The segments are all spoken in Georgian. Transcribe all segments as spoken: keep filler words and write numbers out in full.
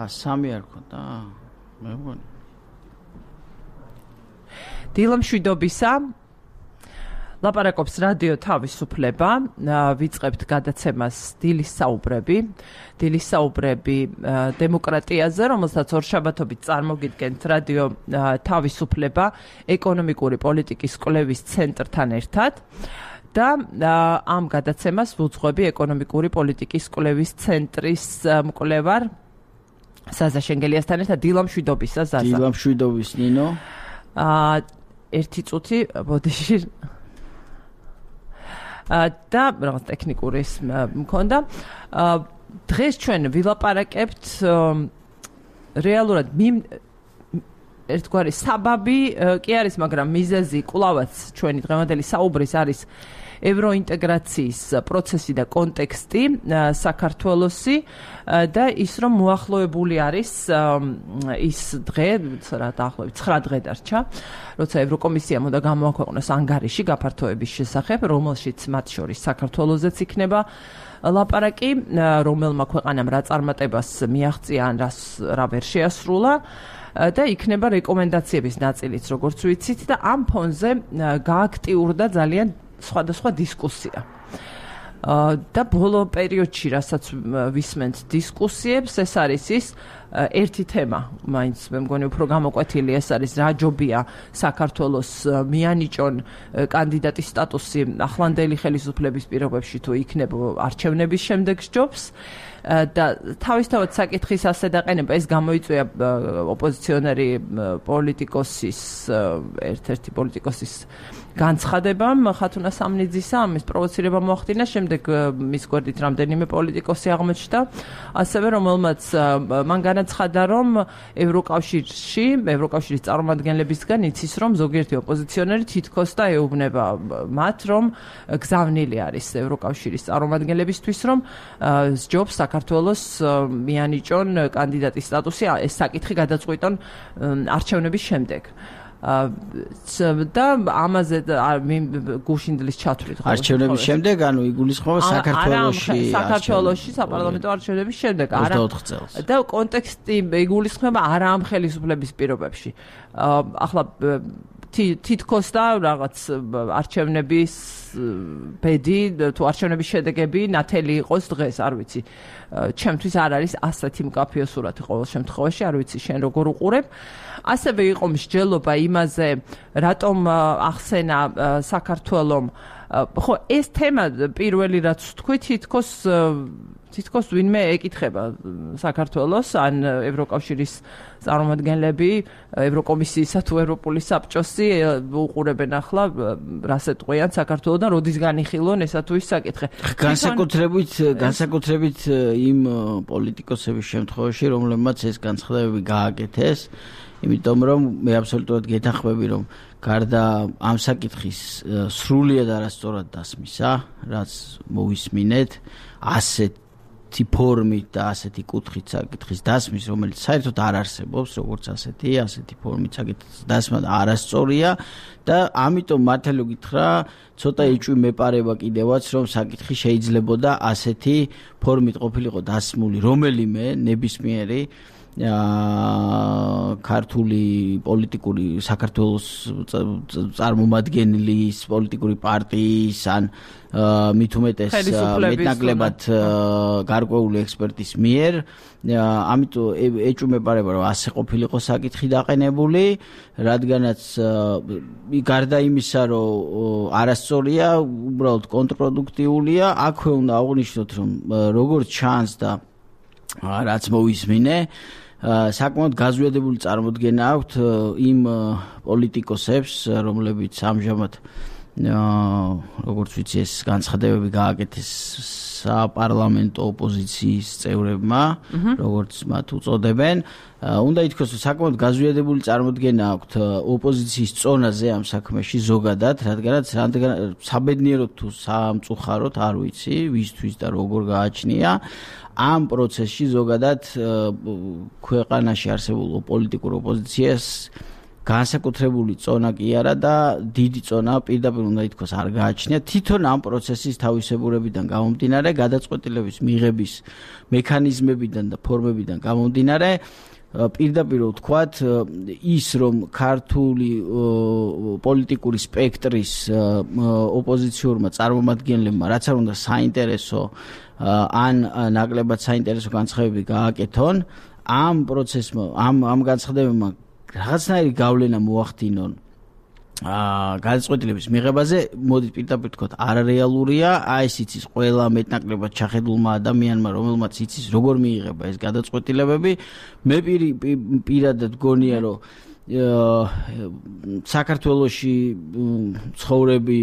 აა სამი არ ქონდა. მე მგონი. დილა მშვიდობისა. ლაპარაკობს რადიო თავისუფლება. ვიწყებთ გადაცემას დილის საუბრები. დილის საუბრები დემოკრატიაზე, რომელსაც ორშაბათობით წარმოგიდგენთ რადიო თავისუფლება ეკონომიკური პოლიტიკის კვლევის ცენტრთან ერთად. და ამ გადაცემას ვუძღვები ეკონომიკური პოლიტიკის კვლევის ცენტრის მკვლევარ ზაზა შენგელიასთან ერთად. დილა მშვიდობისა ზაზა. დილა მშვიდობის ნინო. აა ერთი წუთი ბოდიში და რაღაც ტექნიკური ის მქონდა. დღეს ჩვენ ვილაპარაკებთ რეალურად ერთგვარი საბაბი კი არის, მაგრამ მიზეზი კვლავაც ჩვენი დღევანდელი საუბრის არის ევროინტეგრაციის პროცესი და კონტექსტი საქართველოსი და ის რომ მოახლოებული არის ის დღე, რა დაახლოებით ცხრა დღე დარჩა, როცა ევროკომისიამ უნდა გამოაქვეყნოს ანგარიში გაფართოების შესახებ, რომელშიც მათ შორის საქართველოსაც იქნება ლაპარაკი, რომელმა ქვეყანამ რა წარმატებას მიაღწია ან რა ვერ შეასრულა. და იქნება რეკომენდაციების ნაწილიც, როგორც ვიცით, და ამ ფონზე გააქტიურდა ძალიან სხვადასხვა დისკუსია. და ბოლო პერიოდში, რასაც ვისმენთ დისკუსიებს, ეს არის ის ერთი თემა, მაინც მე მგონი უფრო გამოკვეთილი, ეს არის რა ჯობია საქართველოს მიანიჭონ კანდიდატის სტატუსი ახლანდელი ხელისუფლების პირობებში თუ იქნება არჩევნების შემდეგ ჯობს. და თავისთავად საკითხის ასე დაყენება ეს გამოიწვია ოპოზიციონერი პოლიტიკოსის ერთ-ერთი პოლიტიკოსის განცხადებამ ხათუნა სამნიძისა, ამის პროვოცირება მოახდინა, შემდეგ მის გვერდით რამდენიმე პოლიტიკოსი აღმოჩნდა, ასევე რომელმაც მან განაცხადა, რომ ევროკავშირში, ევროკავშირის წარმომადგენლებისგან იცის, რომ ზოგიერთი ოპოზიციონერი თითქოს და ეუბნება მათ, რომ გზავნილი არის ევროკავშირის წარმომადგენლებისთვის, რომ სჯობს საქართველოს მიანიჭონ კანდიდატის სტატუსი, ეს საკითხი გადაწყვიტონ არჩევნების შემდეგ. და ამაზე გუშინდლის ჩათვლით არჩევნების შემდეგ, ანუ იგულისხმება საქართველოში საქართველოში საპარლამენტო არჩევნების შემდეგ, არა ოცდაოთხ წელს. და კონტექსტი იგულისხმება არა ამ ხელისუფლების პირობებში. ახლა თითქოს და რაღაც არჩევნების ბედი თუ არჩევნების შედეგები ნათელი იყოს დღეს, არ ვიცი. ჩემთვის არ არის ასეთი მკაფიო სურათი ყოველ შემთხვევაში, არ ვიცი შენ როგორ უყურებ. ასევე იყო მსჯელობა იმაზე, რატომ ახსენა საქართველომ, ხო, ეს თემა პირველი რაც თქვი, თითქოს თითქოს ვინმე ეკითხება საქართველოს ან ევროკავშირის წარმომადგენლები, ევროკომისიისა თუ ევროპული საბჭოსი უყურებენ ახლა რას ეტყვიან საქართველოდან, როდის განიხილონ ესა თუ ის საკითხი. განსაკუთრებით განსაკუთრებით იმ პოლიტიკოსების შემთხვევაში, რომლებმაც ეს განცხადებები გააკეთეს, იმიტომ რომ მე აბსოლუტურად გეთანხმები, რომ გარდა ამ საკითხის სრულიად არასწორად დასმისა, რაც მოვისმინეთ, ასეთ ფორმით და ასეთი კუთხით საკითხის დასმის, რომელიც საერთოდ არ არსებობს, როგორც ასეთი, ასეთი ფორმით საკითხის დასმა არასწორია და ამიტომ მართალი გითხრა, ცოტა ეჭვი მეპარება კიდევაც, რომ საკითხი შეიძლებოდა ასეთი ფორმით ყოფილიყო დასმული რომელიმე ნებისმიერი ქართული პოლიტიკური საქართველოს წარმომადგენლის პოლიტიკური პარტიის ან მით უმეტეს მეტნაკლებად გარკვეული ექსპერტის მიერ, ამიტომ ეჭვი მეპარება, რომ ასე ყოფილიყო საკითხი დაყენებული, რადგანაც გარდა იმისა, რომ არასწორია, უბრალოდ კონტრპროდუქტიულია, აქვე უნდა აღვნიშნოთ, რომ როგორც ჩანს და რაც მოვისმინე, საკმაოდ გაზვიადებული წარმოდგენა აქვთ იმ პოლიტიკოსებს, რომლებიც ამჟამად როგორც ვიცი ეს განცხადებები გააკეთეს საპარლამენტო ოპოზიციის წევრებმა, როგორც მათ უწოდებენ. უნდა ითქვას, რომ საკმაოდ გაზვიადებული წარმოდგენა აქვთ ოპოზიციის წონაზე ამ საქმეში ზოგადად, რადგანაც საბედნიეროდ თუ სამწუხაროდ არ ვიცი, ვისთვის და როგორ გააჩნია. ამ პროცესში ზოგადად ქვეყანაში არსებულ პოლიტიკურ ოპოზიციას განსაკუთრებული წონა კი არა და დიდი წონა პირდაპირ უნდა ითქვას არ გააჩნია. თვითონ ამ პროცესის თავისებურებიდან გამომდინარე, გადაწყვეტილების მიღების მექანიზმებიდან და ფორმებიდან გამომდინარე, პირდაპირ ვთქვათ, ის რომ ქართული პოლიტიკური სპექტრის ოპოზიციურმა წარმომადგენლებმა რაც არ უნდა საინტერესო ან ნაკლებად საინტერესო განცხადებები გააკეთონ, ამ პროცესმა, ამ ამ განცხადებებმა რაღაცნაირი გავლენა მოახდინონ აა გადაწყვეტილების მიღებაზე, მოდით პირდაპირ ვთქვათ, არარეალურია, აი ეს იცის ყველა მეტნაკლებად ჩახედულმა ადამიანმა, რომელმაც იცის როგორ მიიღება ეს გადაწყვეტილებები. მე პირადად გონია, რომ საქართველოში ცხოვრები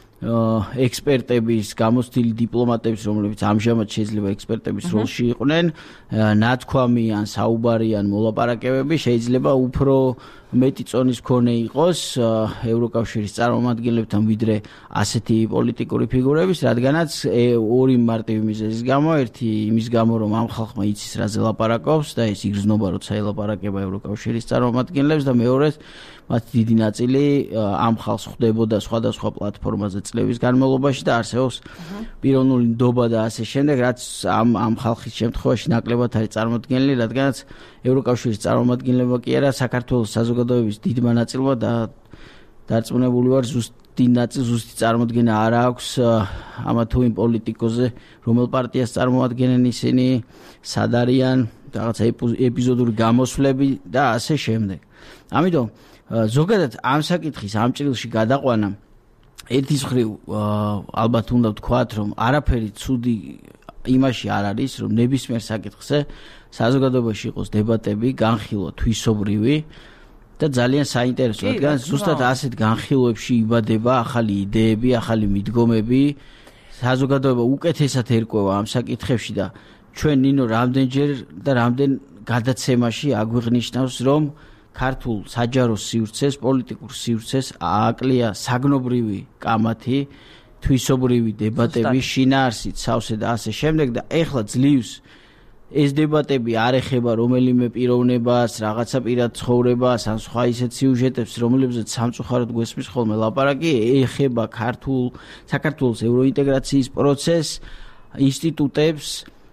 ექსპერტების, გამოცდილი დიპლომატების, რომლებიც ამჟამად შეიძლება ექსპერტების როლში იყვნენ, ნათქვამი ან საუბარი ან მოლაპარაკებები შეიძლება უფრო მეტი წონის მქონე იყოს ევროკავშირის წარმომადგენლებთან ვიდრე ასეთი პოლიტიკური ფიგურების, რადგანაც ორი მარტივი მიზეზის გამო, ერთი იმის გამო, რომ ამ ხალხმა იცის რაზე ლაპარაკობს და ეს იგრძნობა, როცა ელაპარაკება ევროკავშირის წარმომადგენლებს და მეორედ მათი დიდი ნაწილი ამ ხალხს ხვდებოდა სხვადასხვა პლატფორმაზე წლების განმავლობაში და არსებობს პიროვნული ნდობა და ასე შემდეგ, რაც ამ ამ ხალხის შემთხვევაში ნაკლებად არის წარმოდგენილი, რადგანაც ევროკავშირის წარმომადგენლებმა კი არა, საქართველოს საზოგადოების დიდმა ნაწილმა და დარწმუნებული ვარ, ზუსტი ნაწილი, ზუსტი წარმოდგენა არ აქვს ამა თუ იმ პოლიტიკოზე, რომელ პარტიას წარმოადგენენ ისინი, სად არიან, რაღაცა ეპიზოდური გამოსვლები და ასე შემდეგ. ამიტომ ზოგადად ამ საკითხის ამ ჭრილში გადაყვანა ერთის მხრივ ალბათ უნდა ვთქვათ, რომ არაფერი ცუდი იმაში არ არის, რომ ნებისმიერ საკითხზე საზოგადოებაში იყოს დებატები, განხილვა თვისობრივი და ძალიან საინტერესო, რადგან ზუსტად ასეთ განხილვებში იბადება ახალი იდეები, ახალი მიდგომები, საზოგადოება უკეთესად ერკვევა ამ საკითხებში და ჩვენ ნინო რამდენჯერ და რამდენ გადაცემაში აგვიღნიშნავს, რომ ქართულ საჯარო სივრცეს, პოლიტიკურ სივრცეს ააკლია საგნობრივი კამათი, თვისობრივი დებატები, შინაარსით, სავსე და ასე შემდეგ და ეხლა ძლივს ეს დებატები არ ეხება რომელიმე პიროვნებას, რაღაცა პირად ცხოვრებას, ან სხვა ისეთ სიუჟეტებს, რომლებზეც სამწუხაროდ გვესმის ხოლმე ლაპარაკი, ეხება ქართულ საქართველოს ევროინტეგრაციის პროცესს, ინსტიტუტებს,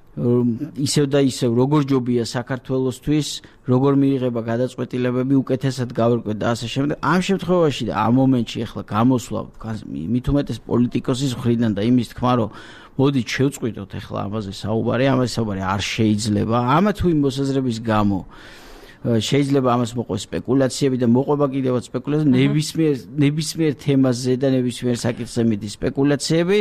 ისევ და ისევ როგორ ჯობია საქართველოსთვის, როგორ მიიღება გადაწყვეტილებები, უკეთესად გავერკვეთ და ასე შემდეგ. ამ შემთხვევაში და ამ მომენტში ახლა გამოსვლა მით უმეტეს პოლიტიკოსის მხრიდან და იმის თქმა, რომ მოდით შევწყვიტოთ ახლა ამაზე საუბარი, ამაზე საუბარი არ შეიძლება. ამა თუ იმ მოსაზრების გამო შეიძლება ამას მოყვეს სპეკულაციები და მოყვება კიდევაც სპეკულაციები, ნებისმიერ ნებისმიერ თემაზე და ნებისმიერ საკითხზე მიდის სპეკულაციები.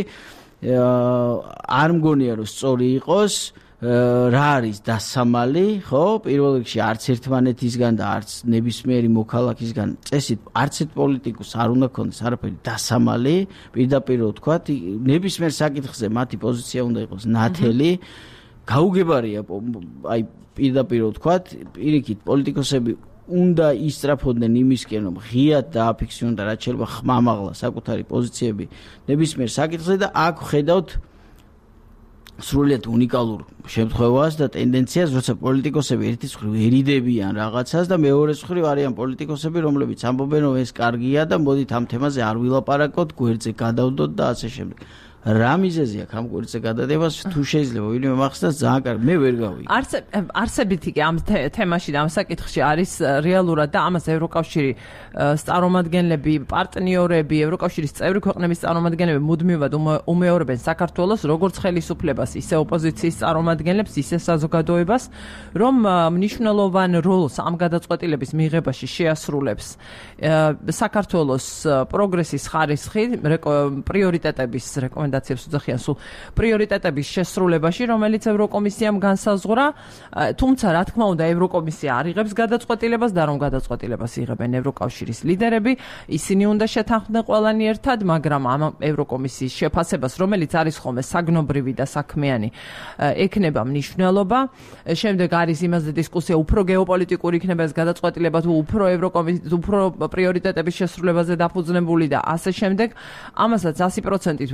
არ მგონია რომ სწორი იყოს, რა არის დასამალი, ხო? პირველ რიგში არც ერთმანეთისგან და არც ნებისმიერი მოქალაქისგან წესით არც ერთ პოლიტიკოს არ უნდა ქონდეს არაფერი დასამალი, პირდაპირ ვთქვათ, ნებისმიერ საკითხზე მათი პოზიცია უნდა იყოს ნათელი, გაუგებარია, აი პირდაპირ ვთქვათ, პირიქით პოლიტიკოსები უნდა ისწრაფოდნენ იმისკენ, რომ ღიად დააფიქსირონ და რაც შეიძლება ხმამაღლა საკუთარი პოზიციები ნებისმიერ საკითხზე და აქ ხედავთ სრულიად უნიკალურ შემთხვევას და ტენდენციას, როცა პოლიტიკოსები ერთის მხრივ ერიდებიან რაღაცას და მეორეს მხრივ არიან პოლიტიკოსები, რომლებიც ამბობენ, რომ ეს კარგია და მოდით ამ თემაზე არ ვილაპარაკოთ, გვერდზე გადავდოთ და ასე შემდეგ. რა მიზეზია ამ გვერდზე გადადებას, თუ შეიძლება ვინმე მახსნას ძალიან კარგი, მე ვერ გავიგე. არსებითი კი ამ თემაში და ამ საკითხში არის რეალურად და ამას ევროკავშირი წარმომადგენლები, პარტნიორები, ევროკავშირის წევრი ქვეყნების წარმომადგენლები მუდმივად უმეორებენ საქართველოს როგორც ხელისუფლებას, ისე ოპოზიციის წარმომადგენლებს, ისე საზოგადოებას, რომ მნიშვნელოვან როლს ამ გადაწყვეტილების მიღებაში შეასრულებს საქართველოს პროგრესის ხარისხი, პრიორიტეტების რეკომენდაციები რეკომენდაციებს უძახიან სულ პრიორიტეტების შესრულებაში, რომელიც ევროკომისიამ განსაზღვრა, თუმცა რა თქმა უნდა ევროკომისია არ იღებს გადაწყვეტილებას და რომ გადაწყვეტილებას იღებენ ევროკავშირის ლიდერები, ისინი უნდა შეთანხმდნენ ყველანი ერთად, მაგრამ ამ ევროკომისიის შეფასებას, რომელიც არის ხოლმე საგნობრივი და საქმიანი, ექნება მნიშვნელობა. შემდეგ არის იმაზე დისკუსია, უფრო გეოპოლიტიკური იქნება ეს გადაწყვეტილება თუ უფრო ევროკომისიის უფრო პრიორიტეტების შესრულებაზე დაფუძნებული და ასე შემდეგ. ამასაც ასი პროცენტით ვერავინ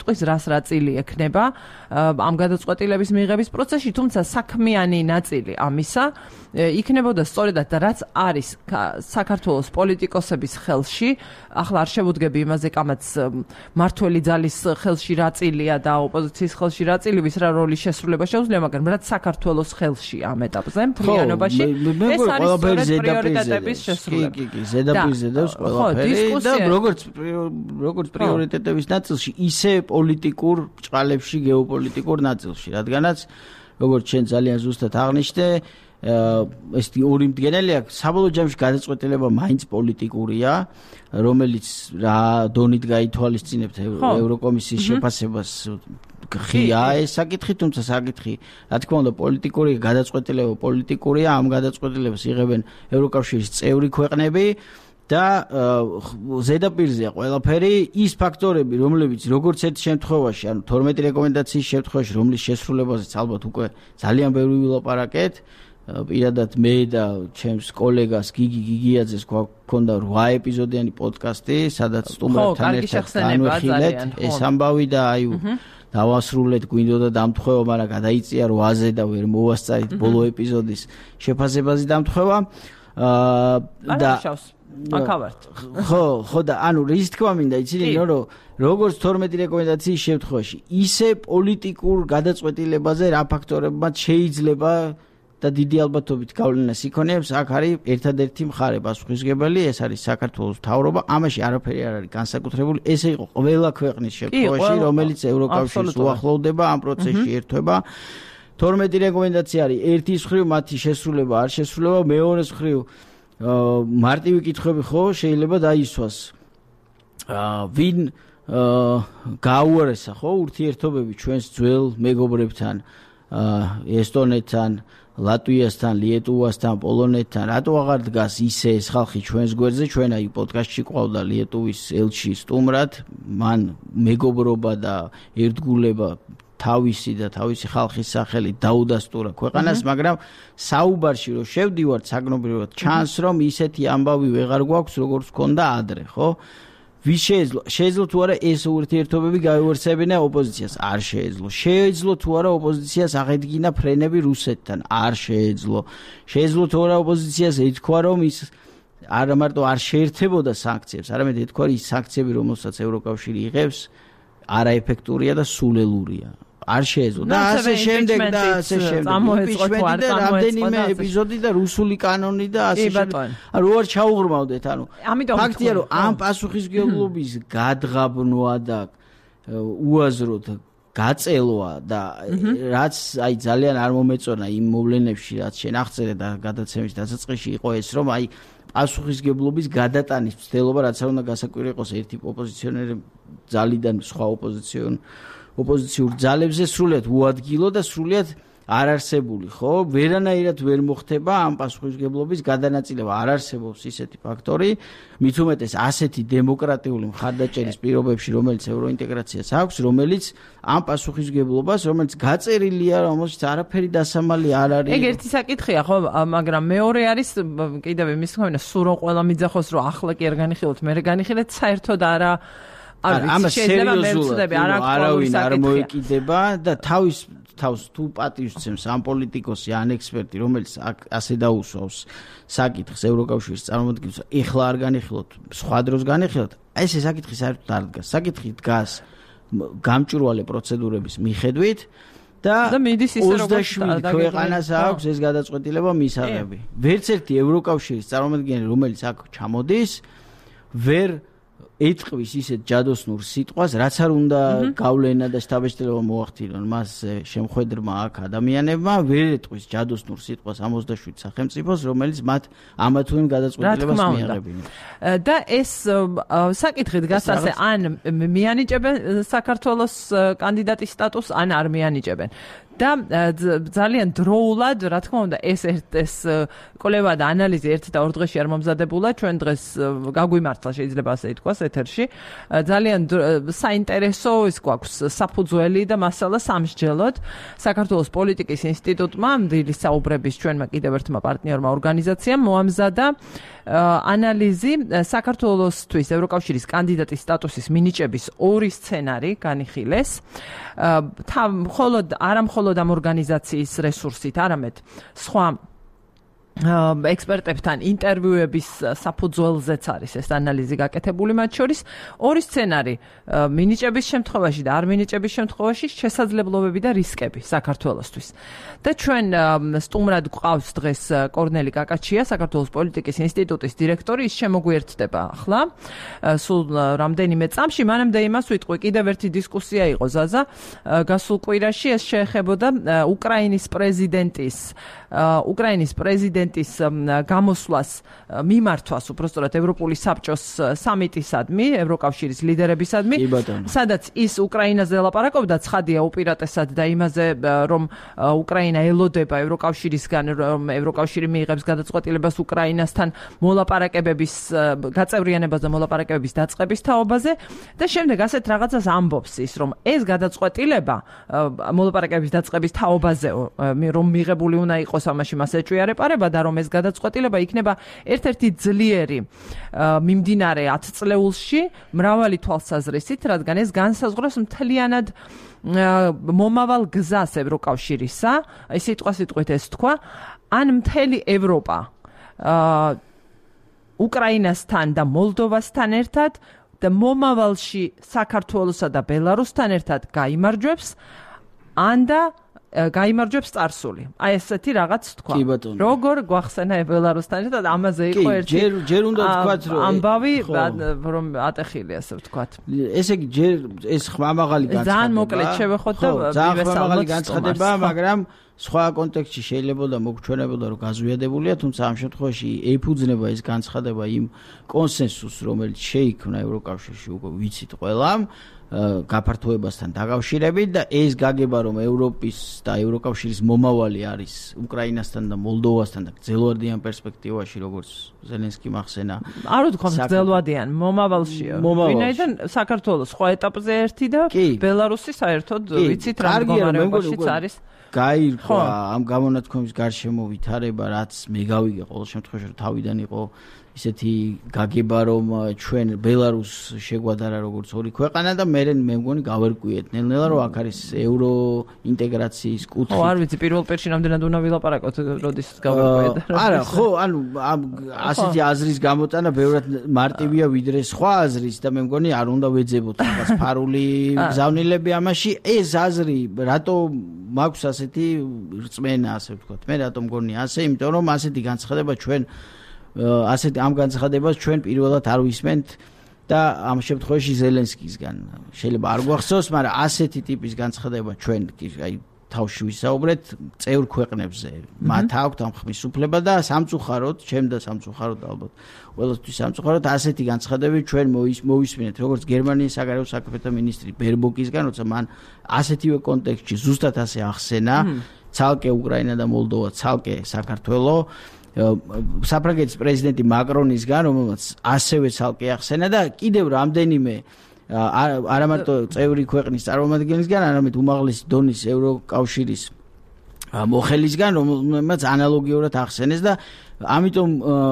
სიტყვის რას რა წილი ექნება ამ გადაწყვეტილების მიღების პროცესში, თუმცა საქმიანი ნაწილი ამისა იქნებოდა სწორედად რაც არის საქართველოს პოლიტიკოსების ხელში, ახლა არ შევუდგები იმაზე, კამაც მართველი ძალის ხელში რა წილია და ოპოზიციის ხელში რა წილი, ვის რა როლის შესრულება შეუძლია, მაგრამ რაც საქართველოს ხელში ამ ეტაპზე მთლიანობაში ეს არის სწორედ პრიორიტეტების შესრულება. კი, კი, ზედაპირზე დევს ყველაფერი და როგორც როგორც პრიორიტეტების ნაწილში, ისე პოლიტიკურ ბრჭყალებში, გეოპოლიტიკურ ნაწილში, რადგანაც როგორც შენ ძალიან ზუსტად აღნიშნე, ეს ორი მდგენელი აქვს, საბოლოო ჯამში გადაწყვეტილება მაინც პოლიტიკურია, რომელიც რა დონით გაითვალისწინებთ ევროკომისიის შეფასებას ღია ეს საკითხი, თუმცა საკითხი, რა თქმა უნდა, პოლიტიკური გადაწყვეტილება პოლიტიკურია, ამ გადაწყვეტილებას იღებენ ევროკავშირის წევრი ქვეყნები და ზედაპირზეა ყველაფერი ის ფაქტორები, რომლებიც როგორც ერთ შემთხვევაში, ანუ თორმეტი რეკომენდაციის შემთხვევაში, რომლის შესრულებაზეც ალბათ უკვე ძალიან ბევრი ვილაპარაკეთ, პირადად მე და ჩემს კოლეგას გიგი გიგიაძეს გვქონდა რვა ეპიზოდიანი პოდკასტი, სადაც სტუმრებთან ერთად განვიხილეთ ეს ამბავი და აი დავასრულეთ, გვინდოდა დამთხევა, მაგრამ გადაიწია რვაზე და ვერ მოვასწარით ბოლო ეპიზოდის შეფასებაზე დამთხევა. და აკავართ. ხო, ხო და ანუ რის თქმა მინდა იცი, რომ როგორც თორმეტი რეკომენდაციის შემთხვევაში, ისე პოლიტიკურ გადაწყვეტილებაზე რა ფაქტორებმაც შეიძლება და დიდი ალბათობით გავლენას იქონიებს, აქ არის ერთადერთი მხარე პასუხისმგებელი, ეს არის საქართველოს მთავრობა, ამაში არაფერი არ არის განსაკუთრებული, ესე იყო ყველა ქვეყნის შემთხვევაში, რომელიც ევროკავშირს უახლოვდება ამ პროცესში ერთვება. თორმეტი რეკომენდაცია არის ერთის მხრივ მათი შესრულება არ შესრულება, მეორეს მხრივ მარტივი კითხვები ხო შეიძლება დაისვას. ვინ გაუარესა ხო ურთიერთობები ჩვენს ძველ მეგობრებთან, ესტონეთთან, ლატვიასთან, ლიეტუვასთან, პოლონეთთან, რატო აღარ დგას ისე ეს ხალხი ჩვენს გვერდზე, ჩვენ აი პოდკასტში ყავდა ლიეტუვის ელჩი სტუმრად, მან მეგობრობა და ერთგულება თავისი და თავისი ხალხის სახელით დაუდასტურა ქვეყანას, მაგრამ საუბარში რომ შევდივართ საგნობრივად, ჩანს რომ ისეთი ამბავი ვეღარ გვაქვს, როგორც ჰქონდა ადრე, ხო? ვის შეეძლო? შეეძლო თუ არა ეს ურთიერთობები გაივერსებინა ოპოზიციას? არ შეეძლო. შეეძლო თუ არა ოპოზიციას აღედგინა ფრენები რუსეთთან? არ შეეძლო. შეეძლო თუ არა ოპოზიციას ეთქვა რომ ის არა მარტო არ შეერთებოდა სანქციებს, არამედ ეთქვა ის სანქციები, რომელსაც ევროკავშირი იღებს, არაეფექტურია და სულელურია. არ შეეძლო. და ასე შემდეგ და ასე შემდეგ. და რამდენიმე ეპიზოდი და რუსული კანონი და ასე შემდეგ. ანუ არ ჩაუღრმავდეთ, ანუ ფაქტია რომ ამ პასუხისმგებლობის გადღაბნვა და უაზროდ გაწელვა და რაც აი ძალიან არ მომეწონა იმ მოვლენებში, რაც შენ აღწერე და გადაცემის დასაწყისში იყო ეს, რომ აი პასუხისმგებლობის გადატანის მცდელობა, რაც არ უნდა გასაკვირი იყოს ერთი ოპოზიციონერი ძალიდან სხვა ოპოზიციონ ოპოზიციურ ძალებზე სრულიად უადგილო და სრულიად არ არსებული, ხო? ვერანაირად ვერ მოხდება ამ პასუხისმგებლობის გადანაწილება. არ არსებობს ისეთი ფაქტორი, მით უმეტეს ასეთი დემოკრატიული მხარდაჭერის პირობებში, რომელიც ევროინტეგრაციას აქვს, რომელიც ამ პასუხისმგებლობას, რომელიც გაწერილია, რომელშიც არაფერი დასამალი არ არის. ეგ ერთი საკითხია, ხო, მაგრამ მეორე არის კიდევ იმის თქმა, სულ რომ ყველა მიძახოს, რომ ახლა კი არ განიხილოთ, მე განიხილეთ საერთოდ არა ამას სერიოზულად არავინ არ მოეკიდება და თავის თავს თუ პატივისცემს ამ პოლიტიკოსი ან ექსპერტი, რომელიც ასე დაუსვავს საკითხს ევროკავშირის წარმოადგენს, ეხლა არ განიხილოთ, სხვა დროს განიხილოთ, ეს საკითხი საერთოდ არ დგას. საკითხი დგას გამჭვირვალე პროცედურების მიხედვით და ოცდაშვიდი ქვეყანას აქვს ეს გადაწყვეტილება მისაღები. ვერც ერთი ევროკავშირის წარმოადგენელი, რომელიც აქ ჩამოდის, ვერ ეთყვის ისეთ ჯადოსნურ სიტყვას, რაც არ უნდა გავლენა და შთაბეჭდილება მოახდინონ მას შემხედრმა აქ ადამიანებმა, ვერ ეთყვის ჯადოსნურ სიტყვას ოცდაშვიდ სახელმწიფოს, რომელიც მათ ამა თუ იმ გადაწყვეტილებას მიაღებინა. და ეს საკითხი დგას ასე, ან მიანიჭებენ საქართველოს კანდიდატის სტატუსს, ან არ მიანიჭებენ. და ძალიან დროულად, რა თქმა უნდა, ეს ეს კვლევა და ანალიზი ერთ და ორ დღეში არ მომზადებულა, ჩვენ დღეს გაგვიმართლა შეიძლება ასე ითქვას ეთერში. ძალიან საინტერესო ის გვაქვს საფუძველი და მასალა სამსჯელოდ. საქართველოს პოლიტიკის ინსტიტუტმა დილის საუბრების ჩვენმა კიდევ ერთმა პარტნიორმა ორგანიზაციამ მოამზადა ანალიზი საქართველოსთვის ევროკავშირის კანდიდატის სტატუსის მინიჭების ორი სცენარი განიხილეს. მხოლოდ არა მხოლოდ ამ ორგანიზაციის რესურსით, არამედ სხვა ექსპერტებთან ინტერვიუების საფუძველზეც არის ეს ანალიზი გაკეთებული მათ შორის. ორი სცენარი მინიჭების შემთხვევაში და არ მინიჭების შემთხვევაში შესაძლებლობები და რისკები საქართველოსთვის. და ჩვენ სტუმრად გვყავს დღეს კორნელი კაკაჩია, საქართველოს პოლიტიკის ინსტიტუტის დირექტორი, ის შემოგვიერთდება ახლა. სულ რამდენიმე წამში, მანამდე იმას ვიტყვი, კიდევ ერთი დისკუსია იყო ზაზა გასულ კვირაში, ეს შეეხებოდა უკრაინის პრეზიდენტის უკრაინის პრეზიდენტის გამოსვლას მიმართვას, უпростоრად ევროპული საბჭოს სამიტისადმი, ევროკავშირის ლიდერებისადმი, სადაც ის უკრაინაზე ლაპარაკობდა, ცხადია უპირატესად და იმაზე, რომ უკრაინა ელოდება ევროკავშირისგან, რომ ევროკავშირი მიიღებს გადაწყვეტილებას უკრაინასთან მოლაპარაკებების გაწევრიანებას და მოლაპარაკებების დაწყების თაობაზე და შემდეგ ასეთ რაღაცას ამბობს ის, რომ ეს გადაწყვეტილება მოლაპარაკებების დაწყების თაობაზე, რომ მიღებული უნდა იყოს ამაში მას ეჭვია რეპარება და რომ ეს გადაწყვეტილება იქნება ერთ-ერთი ძლიერი მიმდინარე ათ წლეულში მრავალი თვალსაზრისით, რადგან ეს განსაზღვრავს მთლიანად მომავალ გზას ევროკავშირისა, აი სიტყვასიტყვით ეს თქვა, ან მთელი ევროპა უკრაინასთან და მოლდოვასთან ერთად და მომავალში საქართველოსა და ბელარუსთან ერთად გაიმარჯვებს, ან და გაიმარჯვებს წარსული. აი ესეთი რაღაც თქვა. როგორ გვახსენა ბელარუსთან ერთად ამაზე იყო ერთი ჯერ ჯერ უნდა ვთქვათ რომ ამბავი რომ ატეხილი ასე ვთქვათ. ესე იგი ჯერ ეს ხმამაღალი განცხადება. ძალიან მოკლედ შევეხოთ და მივესალმოთ განცხადება, მაგრამ სხვა კონტექსტში შეიძლება და მოგჩვენებოდა რომ გაზვიადებულია, თუმცა ამ შემთხვევაში ეფუძნება ეს განცხადება იმ კონსენსუსს, რომელიც შეიქმნა ევროკავშირში, უკვე ვიცით ყველამ. გაფართოებასთან დაკავშირებით და ეს გაგება რომ ევროპის და ევროკავშირის მომავალი არის უკრაინასთან და მოლდოვასთან და გრძელვადიან პერსპექტივაში, როგორც ზელენსკი მახსენა. არ ვთქვა გრძელვადიან, მომავალშია. ვინაიდან საქართველოს სხვა ეტაპზე ერთი და ბელარუსი საერთოდ ვიცით რა მდგომარეობაშიც არის. გაირკვა ამ გამონათქვამის გარშემო ვითარება, რაც მე გავიგე ყოველ შემთხვევაში რომ თავიდან იყო ისეთი გაგება რომ ჩვენ ბელარუსს შეგვადარა როგორც ორი ქვეყანა და მე მე მგონი გავერკვიეთ ნელ-ნელა რომ აქ არის ევრო ინტეგრაციის კუთხე. ხო, არ ვიცი პირველ პერიოდში რამდენად უნდა ვილაპარაკოთ, როდის გავერკვიეთ. არა, ხო, ანუ ასეთი აზრის გამოტანა ბევრად მარტივია ვიდრე სხვა აზრის და მე მგონი არ უნდა ვეძებოთ რაღაც ფარული გზავნილები ამაში. ეს აზრი რატო მაქვს ასეთი რწმენა, ასე ვთქვათ. მე რატომ მგონი ასე, იმიტომ რომ ასეთი განცხადება ჩვენ ასეთ ამ განცხადებას ჩვენ პირველად არ ვისმენთ და ამ შემთხვევაში ზელენსკისგან შეიძლება არ გვახსოვს, მაგრამ ასეთი ტიპის განცხადება ჩვენ აი თავში ვისაუბრეთ წევრ ქვეყნებზე. მათ აქვთ ამ ხმის უფლება და სამწუხაროდ, ჩემ და სამწუხაროდ ალბათ ყველასთვის სამწუხაროდ ასეთი განცხადებები ჩვენ მოვისმინეთ, როგორც გერმანიის საგარეო საქმეთა მინისტრი ბერბოკისგან, როცა მან ასეთივე კონტექსტში ზუსტად ასე ახსენა, ცალკე უკრაინა და მოლდოვა, ცალკე საქართველო. საფრანგეთის პრეზიდენტი მაკრონისგან, რომელმაც ასევე ცალკე ახსენა და კიდევ რამდენიმე არა მარტო წევრი ქვეყნის წარმომადგენლისგან, არამედ უმაღლესი დონის ევროკავშირის მოხელისგან, რომელმაც ანალოგიურად ახსენეს და ამიტომ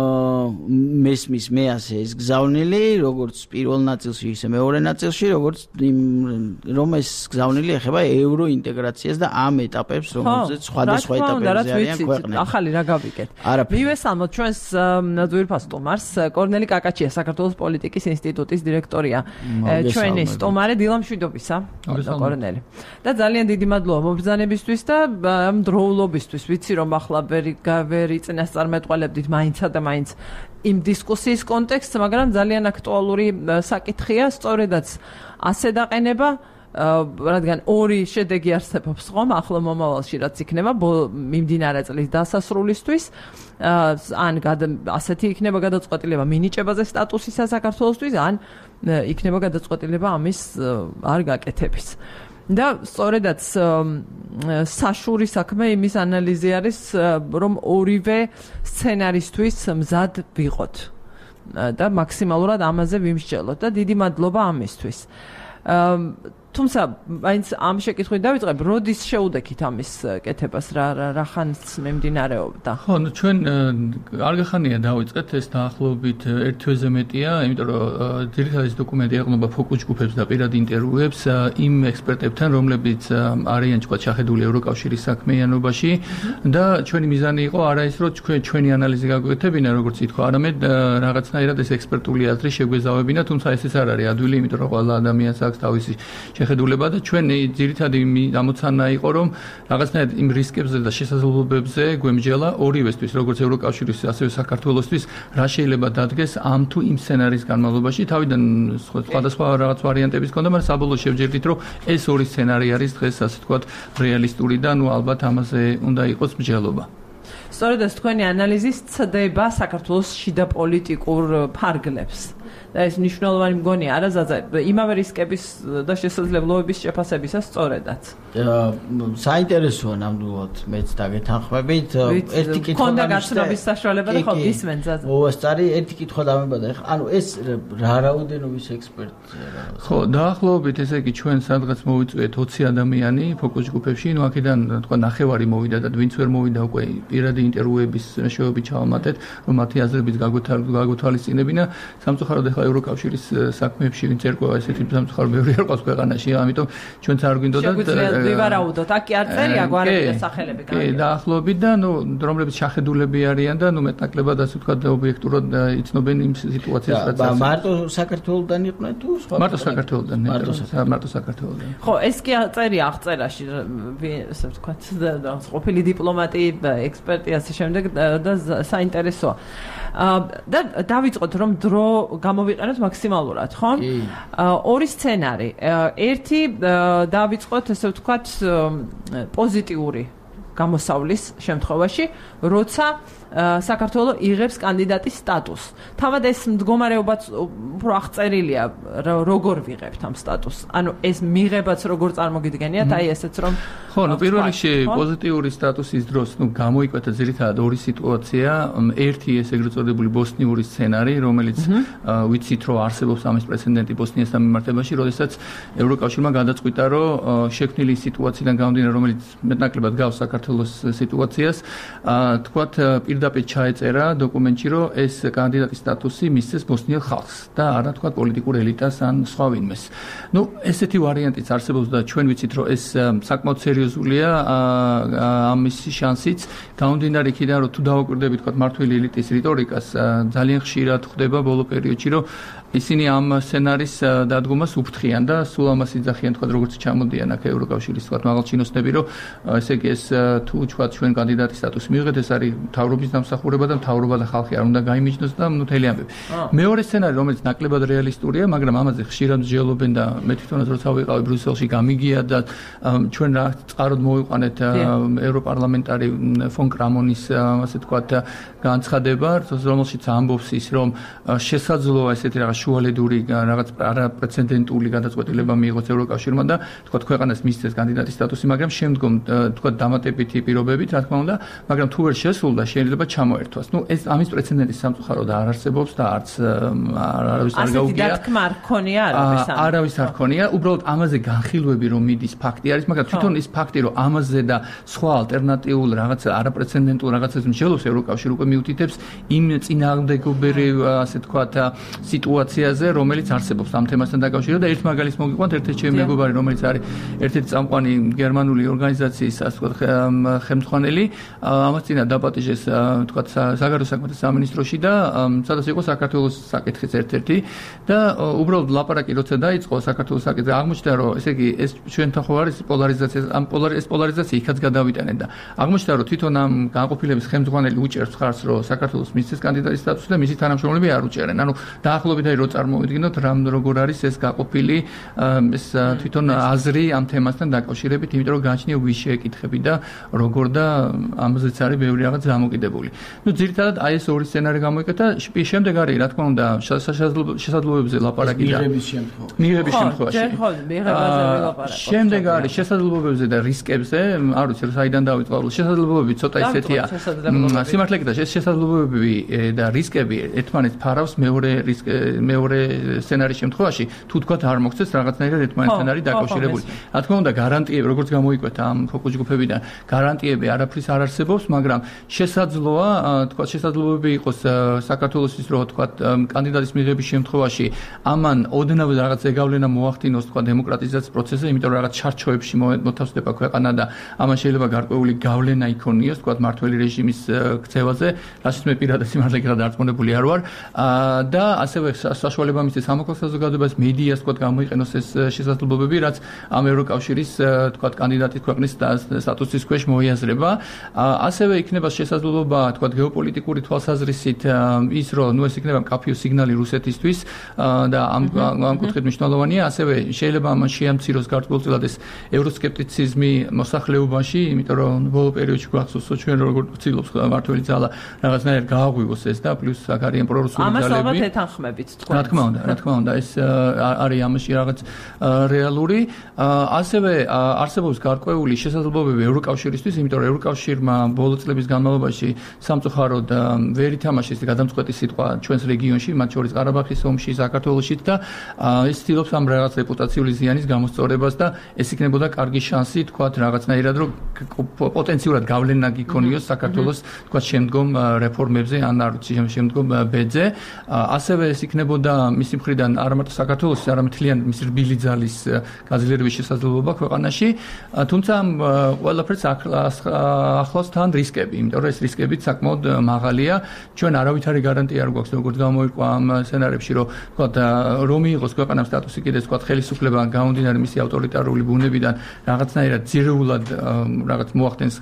მესმის მე ასე ეს გზავნილი, როგორც პირველ ნაწილში, ისე მეორე ნაწილში, როგორც რომ ეს გზავნილი ეხება ევროინტეგრაციას და ამ ეტაპებს, რომელზეც სხვადასხვა ეტაპებზე არიან ქვეყნები. ახალი რა გავიგეთ. მივესალმოთ ჩვენს ძვირფას სტუმარს, კორნელი კაკაჩია, საქართველოს პოლიტიკის ინსტიტუტის დირექტორია. ჩვენი სტუმარი დილამშვიდობისა, კორნელი. და ძალიან დიდი მადლობა მობრძანებისთვის და ამ დროულობისთვის. ვიცი რომ ახლა ვერი წინასწარმეტყველებდით მაინცა და მაინც იმ დისკუსიის კონტექსტს, მაგრამ ძალიან აქტუალური საკითხია, სწორედაც ასე დაყენება, რადგან ორი შედეგი არსებობს ხომ ახლა მომავალში, რაც იქნება მიმდინარე წლის დასასრულისთვის, ან ასეთი იქნება გადაწყვეტილება მინიჭებაზე სტატუსისა საქართველოსთვის, ან იქნება გადაწყვეტილება ამის არ გაკეთების. და სწორედაც საშური საქმე იმის ანალიზი არის, რომ ორივე სცენარისთვის მზად ვიყოთ და მაქსიმალურად ამაზე ვიმსჯელოთ და დიდი მადლობა ამისთვის. თუმცა მაინც ამ შეკითხვით დავიწყებ, როდის შეუდექით ამის კეთებას, რა რა ხანს მიმდინარეობდა? ხო, ნუ ჩვენ არ გახანია დავიწყეთ, ეს დაახლოებით ერთ თვეზე მეტია, იმიტომ რომ ძირითადად ეს დოკუმენტი ეყრდნობა ფოკუს ჯგუფებს და პირად ინტერვიუებს იმ ექსპერტებთან, რომლებიც არიან თქვა შეხედული ევროკავშირის საქმიანობაში და ჩვენი მიზანი იყო არა ის, რომ ჩვენ ჩვენი ანალიზი გაგვეკეთებინა, როგორც ითქვა, არამედ რაღაცნაირად ეს ექსპერტული აზრი შეგვეზავებინა, თუმცა ესეც არ არის ადვილი, იმიტომ რომ ყველა ადამიანს აქვს თავისი შეხედულება და ჩვენი ძირითადი ამოცანა იყო, რომ რაღაცნაირად იმ რისკებზე და შესაძლებლობებზე გვემჯელა ორივესთვის, როგორც ევროკავშირის, ასევე საქართველოსთვის, რა შეიძლება დადგეს ამ თუ იმ სცენარის განმავლობაში. თავიდან სხვადასხვა რაღაც ვარიანტების ჰქონდა, მაგრამ საბოლოოდ შევჯერდით, რომ ეს ორი სცენარი არის დღეს, ასე ვთქვათ, რეალისტური და ნუ ალბათ ამაზე უნდა იყოს მსჯელობა. სწორედ ეს თქვენი ანალიზი ცდება საქართველოს შიდა პოლიტიკურ ფარგლებს. და ეს მნიშვნელოვანი მგონია არა ზაზა იმავე რისკების და შესაძლებლობების შეფასებისას სწორედაც. საინტერესოა ნამდვილად მეც დაგეთანხმებით. ერთი კითხვა მქონდა გაცნობის საშუალება და ხო ისმენ ზაზა. მოასწარი ერთი კითხვა დამებადა. ანუ ეს რა რაოდენობის ექსპერტია? ხო, დაახლოებით ესე იგი ჩვენ სადღაც მოვიწვიეთ ოცი ადამიანი ფოკუს ჯგუფებში, ნუ აქედან თქვა ნახევარი მოვიდა და ვინც ვერ მოვიდა უკვე პირადი ინტერვიუების მეშვეობით ჩავამატეთ, რომ მათი აზრებიც გაგვეთვალისწინებინა. სამწუხაროდ ახლა ევროკავშირის საქმეებში ვინც ერკვევა ესეთი სამწუხარო ბევრი არ ყავს ქვეყანაში, ამიტომ ჩვენც არ გვინდოდა ვივარაუდოთ, აქ კი არ წერია გვარები სახელები კი, დაახლოებით და ნუ რომლებიც შეხედულები არიან და ნუ მეტნაკლებად ასე ვთქვათ ობიექტურად იცნობენ იმ სიტუაციას, რაც არის. მარტო საქართველოსდან იყვნენ თუ სხვა? მარტო საქართველოსდან, მარტო საქართველოსდან. ხო, ეს კი წერია აღწერაში, ასე ვთქვათ, ყოფილი დიპლომატი, ექსპერტი ასე შემდეგ და საინტერესოა. და დავიწყოთ რომ დრო გამოვიყენოთ მაქსიმალურად, ხო? ორი სცენარი. ერთი დავიწყოთ ასე ვთქვათ პოზიტიური გამოსავლის შემთხვევაში, როცა საქართველოს იღებს კანდიდატის სტატუსს. თავად ეს მდგომარეობაც უფრო აღწერილია, როგორ ვიღებთ ამ სტატუსს. ანუ ეს მიღებაც როგორ წარმოგიდგენიათ, აი ესეც რომ ხო, ნუ პირველ რიგში პოზიტიური სტატუსის დროს, ნუ გამოიკვეთა ძირითადად ორი სიტუაცია. ერთი ეს ეგრეთ წოდებული ბოსნიური სცენარი, რომელიც ვიცით რომ არსებობს ამის პრეცედენტი ბოსნიასთან მიმართებაში, როდესაც ევროკავშირმა გადაწყვიტა, რომ შექმნილი სიტუაციიდან გამომდინარე, რომელიც მეტნაკლებად გავს საქართველოს სიტუაციას, თქვათ პირდაპირ ჩაეწერა დოკუმენტში, რომ ეს კანდიდატის სტატუსი მისცეს ბოსნიელ ხალხს და არა თქვათ პოლიტიკურ ელიტას ან სხვა ვინმეს. ნუ ესეთი ვარიანტიც არსებობს და ჩვენ ვიცით, რომ ეს საკმაოდ სერიოზულია ამის შანსიც. გამომდინარე იქიდან, რომ თუ დავაკვირდებით თქვათ მმართველი ელიტის რიტორიკას, ძალიან ხშირად ხდება ბოლო პერიოდში, რომ ისინი ამ სცენარის დადგომას უფრთხიან და სულ ამას იძახიან, თქვათ როგორც ჩამოდიან აქ ევროკავშირის თქვათ მაღალჩინოსნები, რომ ესე იგი ეს თუ თქვათ ჩვენ კანდიდატის სტატუსი მივიღეთ, ეს არის მთავრობის დამსახურება და მთავრობა და ხალხი არ უნდა გაიმიჯნოს და ნუ თელი ამბები. მეორე სცენარი, რომელიც ნაკლებად რეალისტურია, მაგრამ ამაზე ხშირად მსჯელობენ და მე თვითონაც როცა ვიყავი ბრიუსელში გამიგია და ჩვენ რა წყაროდ მოვიყვანეთ ევროპარლამენტარი ფონ კრამონის ასე თქვათ განცხადება, რომელშიც ამბობს ის, რომ შესაძლოა ესეთი რაღაც შუალედური რაღაც არაპრეცედენტული გადაწყვეტილება მიიღოს ევროკავშირმა და თქვათ ქვეყანას მისცეს კანდიდატის სტატუსი, მაგრამ შემდგომ თქვათ დამატებითი პირობებით, რა თქმა უნდა, მაგრამ თუ ვერ შესულდა, შეიძლება ჩამოერთვას. ნუ ეს ამის პრეცედენტი სამწუხაროდ არ არსებობს და არც არავის არ გაუგია. ასეთი დათქმა არ ქონია არავის. არავის არ ქონია, უბრალოდ ამაზე განხილვები რომ მიდის ფაქტი არის, მაგრამ თვითონ ის ფაქტი რომ ამაზე და სხვა ალტერნატიულ რაღაც არაპრეცედენტულ რაღაცებს მსჯელობს ევროკავშირი უკვე მიუთითებს იმ წინააღმდეგობრივ ასე თქვათ სიტუაციაზე, რომელიც არსებობს ამ თემასთან დაკავშირებით და ერთ მაგალითს მოგიყვანთ, ერთ-ერთი ჩემი მეგობარი, რომელიც არის ერთ-ერთი წამყვანი გერმანული ორგანიზაციის ასე თქვათ ხელმძღვანელი, ამას წინა დაპატიჟეს თქვათ საგარეო საქმეთა სამინისტროში და სადაც იყო საქართველოს საკითხიც ერთ-ერთი და უბრალოდ ლაპარაკი როცა დაიწყო საქართველოს საკითხზე, აღმოჩნდა რომ ესე იგი ეს ჩვენთან ხო არის პოლარიზაცია, ამ ეს პოლარიზაცია იქაც გადავიტანენ და აღმოჩნდა რომ თვითონ ამ განყოფილების ხელმძღვანელი უჭერს ხარს რომ საქართველოს მისცეს კანდიდატის სტატუსი და მისი თანამშრომლები არ უჭერენ. ანუ დაახლოებით აი რო წარმოვიდგინოთ რამ როგორ არის ეს გაყოფილი ეს თვითონ აზრი ამ თემასთან დაკავშირებით, იმიტომ რომ გააჩნია ვის შეეკითხები და როგორ და ამაზეც არის ბევრი რაღაც დამოკიდებული. ნუ ძირითადად აი ეს ორი სცენარი გამოიკეთა, შემდეგ არის რა თქმა უნდა შესაძლებლობებზე ლაპარაკი და მიღების შემთხვევაში. მიღების შემთხვევაში. ჯერ ხო მიღებაზე ვილაპარაკოთ. შემდეგ არის შესაძლებლობებზე და რისკებზე, არ ვიცი საიდან დავიწყო, შესაძლებლობები ცოტა ისეთია. სიმართლე კიდე ეს შესაძლებლობები და რისკები ერთმანეთს ფარავს მეორე რისკ მეორე სცენარის შემთხვევაში, თუ თქვა არ მოგცეს რაღაცნაირად ერთმანეთთან არის დაკავშირებული. რა თქმა უნდა, გარანტიები როგორც გამოიკვეთა ამ ფოკუს ჯგუფებიდან, გარანტიები არაფრის არ არსებობს, მაგრამ შესაძლოა, თქვა შესაძლებლობები იყოს საქართველოსთვის, რომ თქვა კანდიდატის მიღების შემთხვევაში ამან ოდნავ რაღაც ეგავლენა მოახდინოს თქვა დემოკრატიზაციის პროცესზე, იმიტომ რომ რაღაც ჩარჩოებში მოთავსდება ქვეყანა და ამან შეიძლება გარკვეული გავლენა იქონიოს თქვა მართველი რეჟიმის ქცევაზე, რასაც მე პირადად სიმართლე გითხრათ დარწმუნებული არ ვარ და ასევე საშუალება მისცეს სამოქალაქო საზოგადოებას, მედიას თქვა გამოიყენოს ეს შესაძლებლობები, რაც ამ ევროკავშირის თქვა კანდიდატის ქვეყნის სტატუსის ქვეშ მოიაზრება. ასევე იქნება შესაძლებლობა თქვა გეოპოლიტიკური თვალსაზრისით ის რომ ნუ ეს იქნება მკაფიო სიგნალი რუსეთისთვის და ამ ამ კუთხით მნიშვნელოვანია. ასევე შეიძლება ამან შეამციროს გარკვეულწილად ეს ევროსკეპტიციზმი მოსახლეობაში, იმიტომ რომ ბოლო პერიოდში გვახსოვს ჩვენ როგორ ვცდილობს მართველი ძალა რაღაცნაირად გააღვივოს ეს და პლუს აქ არიან პრორუსული ძალები. ამას ალბათ ეთანხმებით თქვენ. რა თქმა უნდა, რა თქმა უნდა, ეს არის ამაში რაღაც რეალური. ასევე არსებობს გარკვეული შესაძლებლობები ევროკავშირისთვის, იმიტომ რომ ევროკავშირმა ბოლო წლების განმავლობაში სამწუხაროდ ვერ ითამაშეს გადამწყვეტი სიტყვა ჩვენს რეგიონში, მათ შორის ყარაბაღის ომში, საქართველოშიც და ეს ცდილობს ამ რაღაც რეპუტაციული ზიანის გამოსწორებას და ეს იქნებოდა კარგი შანსი, თქვათ რაღაცნაირად, რომ პოტენციურად გავლენა გიქონიოს საქართველოს, თქვათ შემდგომ რეფორმებზე, ან არ ვიცი, შემდგომ ბედზე. ასევე ეს იქნებოდა მისი მხრიდან არა მარტო საქართველოს, არამედ მთლიან მის რბილი ძალის გაძლიერების შესაძლებლობა ქვეყანაში. თუმცა ყველაფერს ახლავს თან რისკები, იმიტომ რომ ეს რისკები საკმაოდ მაღალია. ჩვენ არავითარი გარანტია არ გვაქვს, როგორც გამოიყვა ამ სცენარებში, რომ თქვათ რომ მიიღოს ქვეყანამ სტატუსი კიდე თქვათ ხელისუფლება გამომდინარე მისი ავტორიტარული ბუნებიდან რაღაცნაირად ძირეულად რაღაც მოახდენს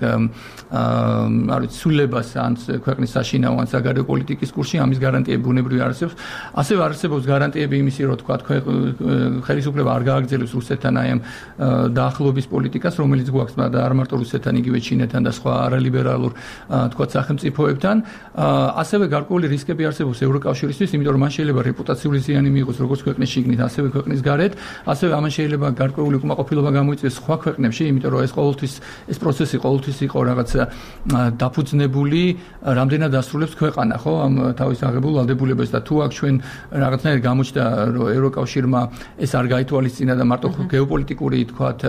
არ ვიცი სულებას ან ქვეყნის საშინაო ან საგარეო პოლიტიკის კურსში, ამის გარანტიები ბუნებრივი არსებობს. ასევე არსებობს გარანტიები იმისი, რომ თქვათ ხელისუფლება არ გააგრძელებს რუსეთთან აი ამ დაახლოების პოლიტიკას, რომელიც გვაქვს და არ მარტო რუსეთთან, იგივე ჩინეთთან და სხვა არალიბერალურ თქვათ სახელმწიფოებთან. ასევე გარკვეული რისკები არსებობს ევროკავშირისთვის, იმიტომ რომ მან შეიძლება რეპუტაციული ზიანი მიიღოს როგორც ქვეყნის შიგნით, ასევე ქვეყნის გარეთ. ასევე ამან შეიძლება გარკვეული უკმაყოფილება გამოიწვიოს სხვა ქვეყნებში, იმიტომ რომ ეს ყოველთვის ეს პროცესი ყოველთვის იყო რაღაც დაფუძნებული, რამდენად ასრულებს ქვეყანა, ხო, ამ თავის აღებულ ვალდებულებას და თუ აქ ჩვენ რაღაცნაირად გამოჩნდა, რომ ევროკავშირმა ეს არ გაითვალისწინა და მარტო გეოპოლიტიკური, თქვათ,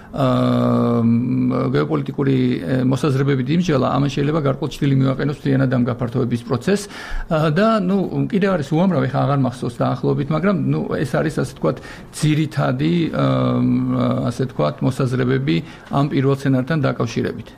გეოპოლიტიკური მოსაზრებებით იმსჯელა, ამან შეიძლება გარკვეული ჭრილი მივაყენოს მთლიანად ამ გაფართოების პროცესს და ნუ კიდევ არის უამრავი, ხა აღარ მახსოვს დაახლოებით, მაგრამ ნუ ეს არის ასე თქვათ ძირითადი ასე თქვათ მოსაზრებები ამ პირველ სცენართან დაკავშირებით.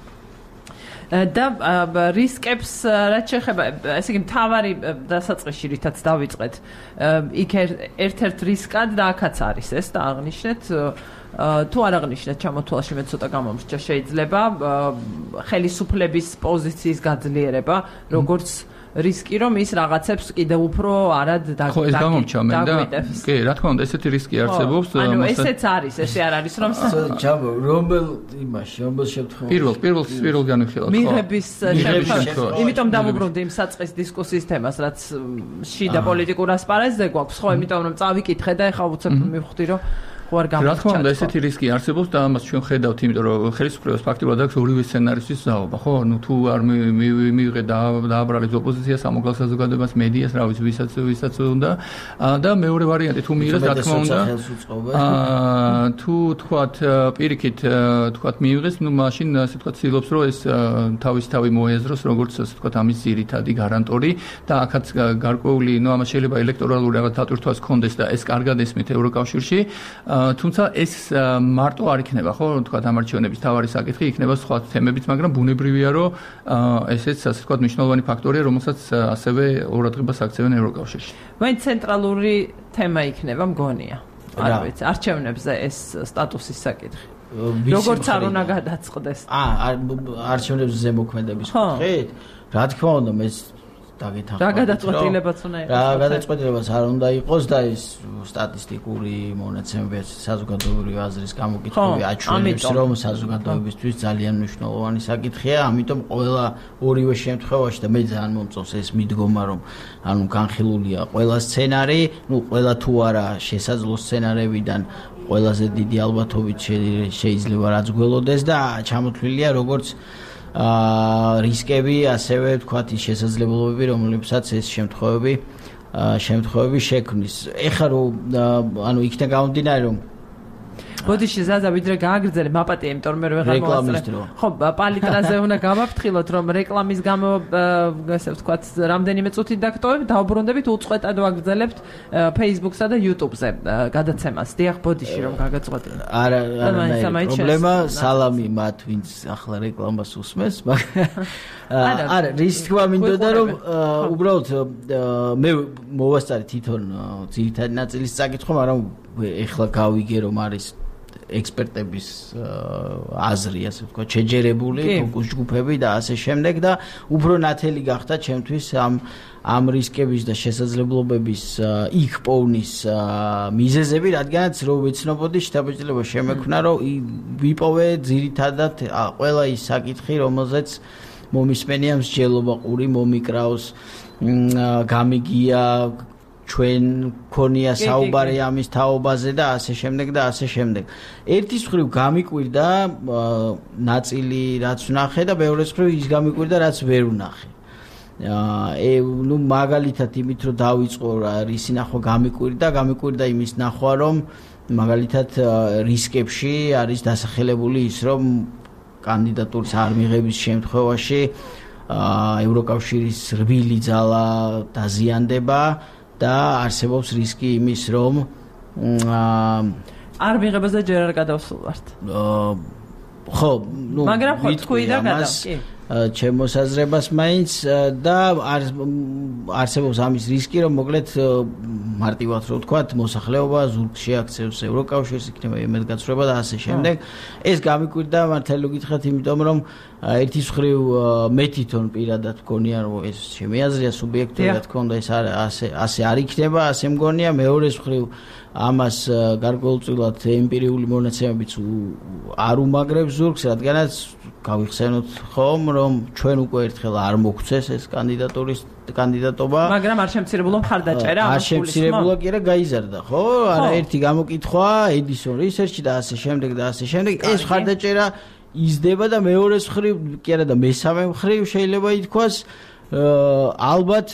და რისკებს რაც შეეხება, ესე იგი მთავარი დასაწყისში რითაც დავიწყეთ, იქ ერთ-ერთ რისკად და აქაც არის ეს და აღნიშნეთ თუ არ აღნიშნეთ ჩამოთვალში მე ცოტა გამომრჩა შეიძლება ხელისუფლების პოზიციის გაძლიერება, როგორც რისკი რომ ის რაღაცებს კიდევ უფრო არად დაგ ხო ეს გამომჩა მე და კი რა თქმა უნდა ესეთი რისკი არსებობს ანუ ესეც არის ესე არ არის რომ ჩაბო რომელ იმაში რომელ შემთხვევაში პირველ პირველ პირველ განვიხილავთ ხო მიღების შემთხვევაში იმიტომ დავუბრუნდი იმ საწყის დისკუსიის თემას რაც შიდა პოლიტიკურ ასპარეზზე გვაქვს ხო იმიტომ რომ წავიკითხე და ეხლა უცებ მივხვდი რომ რა თქმა უნდა ესეთი რისკი არსებობს და ამას ჩვენ ხედავთ იმიტომ რომ ხელისუფლებას ფაქტობრივად აქვს ორივე სცენარისთვის ზაობა ხო ნუ თუ არ მივიღე და დააბრალებს ოპოზიციას სამოქალაქო საზოგადოებას მედიას რა ვიცი ვისაც ვისაც უნდა და მეორე ვარიანტი თუ მიიღეს რა თქმა უნდა თუ თქვათ პირიქით თქვათ მიიღეს ნუ მაშინ ასე თქვათ ცდილობს რომ ეს თავისთავად მოეაზროს როგორც ასე თქვათ ამის ძირითადი გარანტორი და აქაც გარკვეული ნუ ამას შეიძლება ელექტორალური რაღაც დატვირთვას ჰქონდეს და ეს კარგად ესმით ევროკავშირში თუმცა ეს მარტო არ იქნება ხო თქვა ამარჩევნების თავარი საკითხი იქნება სხვა თემებიც მაგრამ ბუნებრივია რომ ესეც ასე თქვა მნიშვნელოვანი ფაქტორია რომელსაც ასევე ორადღებას აქცევენ ევროკავშირში მაინც ცენტრალური თემა იქნება მგონია არ ვიცი არჩევნებზე ეს სტატუსის საკითხი როგორც არ უნდა გადაწყდეს აა არჩევნებზე ზემოქმედების კუთხით რა თქმა უნდა მე დაგეთანხმებით. რა გადაწყვეტილებაც უნდა იყოს? რა გადაწყვეტილებაც არ უნდა იყოს და ეს სტატისტიკური მონაცემები საზოგადოებრივი აზრის გამოკითხვები აჩვენებს, რომ საზოგადოებისთვის ძალიან მნიშვნელოვანი საკითხია, ამიტომ ყველა ორივე შემთხვევაში და მე ძალიან მომწონს ეს მიდგომა, რომ ანუ განხილულია ყველა სცენარი, ну ყველა თუ არა შესაძლო სცენარებიდან ყველაზე დიდი ალბათობით შეიძლება რაც გველოდეს და ჩამოთვლილია როგორც აა რისკები, ასევე ვთქვათ ის შესაძლებლობები, რომლებსაც ეს შემთხვევები შემთხვევები შექმნის. ეხლა რომ ანუ იქნა გამომდინარე რომ ბოდიში ზაზა ვიდრე გააგრძელე მაპატია, იმიტომ რომ მე ვეღარ მოვასწრე. ხო, პალიტრაზე უნდა გამაფრთხილოთ, რომ რეკლამის გამო ესე ვთქვათ, რამდენიმე წუთით დაგტოვებ, დაუბრუნდებით უწყვეტად ვაგრძელებთ Facebook-სა და YouTube-ზე გადაცემას. დიახ, ბოდიში რომ გაგაწყვეტე. არა, არა, პრობლემა, სალამი მათ, ვინც ახლა რეკლამას უსმენს, მაგრამ არა, რის თქვა მინდოდა რომ უბრალოდ მე მოვასწარე თვითონ ძირითადი ნაწილის საკითხვა, მაგრამ ეხლა გავიგე რომ არის ექსპერტების აზრი, ასე ვთქვათ, შეჯერებული ფოკუს ჯგუფები და ასე შემდეგ და უფრო ნათელი გახდა ჩემთვის ამ ამ რისკების და შესაძლებლობების იქ პოვნის მიზეზები, რადგანაც რო ვიცნობოდი შთაბეჭდილება შემექმნა, რომ ვიპოვე ძირითადად ყველა ის საკითხი, რომელზეც მომისმენია მსჯელობა, ყური მომიკრავს, გამიგია ჩვენ ქონია საუბარი ამის თაობაზე და ასე შემდეგ და ასე შემდეგ. ერთის მხრივ გამიკვირდა ნაწილი რაც ვნახე და მეორეს მხრივ ის გამიკვირდა რაც ვერ ვნახე. აა ნუ მაგალითად იმით რომ დავიწყო რა ისი ნახვა გამიკვირდა, გამიკვირდა იმის ნახვა რომ მაგალითად რისკებში არის დასახელებული ის რომ კანდიდატურის არ მიღების შემთხვევაში აა ევროკავშირის რბილი ძალა დაზიანდება და არსებობს რისკი იმის რომ არ მიღებაზე ჯერ არ გადავსულვართ. ხო, ნუ მაგრამ ხო თქვი და გადავ, კი. ჩემო საზრებას მაინც და არსებობს ამის რისკი რომ მოკლედ მარტივად რო ვთქვათ მოსახლეობა ზურგში აქცევს ევროკავშირს, იქნება იმედგაცრუება და ასე შემდეგ. ეს გამიკვირდა მართალი გითხრათ, იმიტომ რომ ერთის მხრივ მე თვითონ პირადად მგონია რომ ეს ჩემი აზრია, სუბიექტურად თქონდა ეს ასე ასე არ იქნება, ასე მგონია. მეორეს მხრივ ამას გარკვეულწილად ემპირიული მონაცემებიც არ უმაგრებს ზურგს, რადგანაც გავიხსენოთ ხომ რომ ჩვენ უკვე ერთხელ არ მოგცეს ეს კანდიდატურის კანდიდატობა, მაგრამ არ შემცირებულა მხარდაჭერა, არ შემცირებულა კი არა გაიზარდა, ხო? არაერთი გამოკითხვა Edison Research-ი და ასე შემდეგ და ასე შემდეგ. ეს მხარდაჭერა იზრდება და მეორეს მხრივ კი არა და მესამე მხრივ შეიძლება ითქვას ალბათ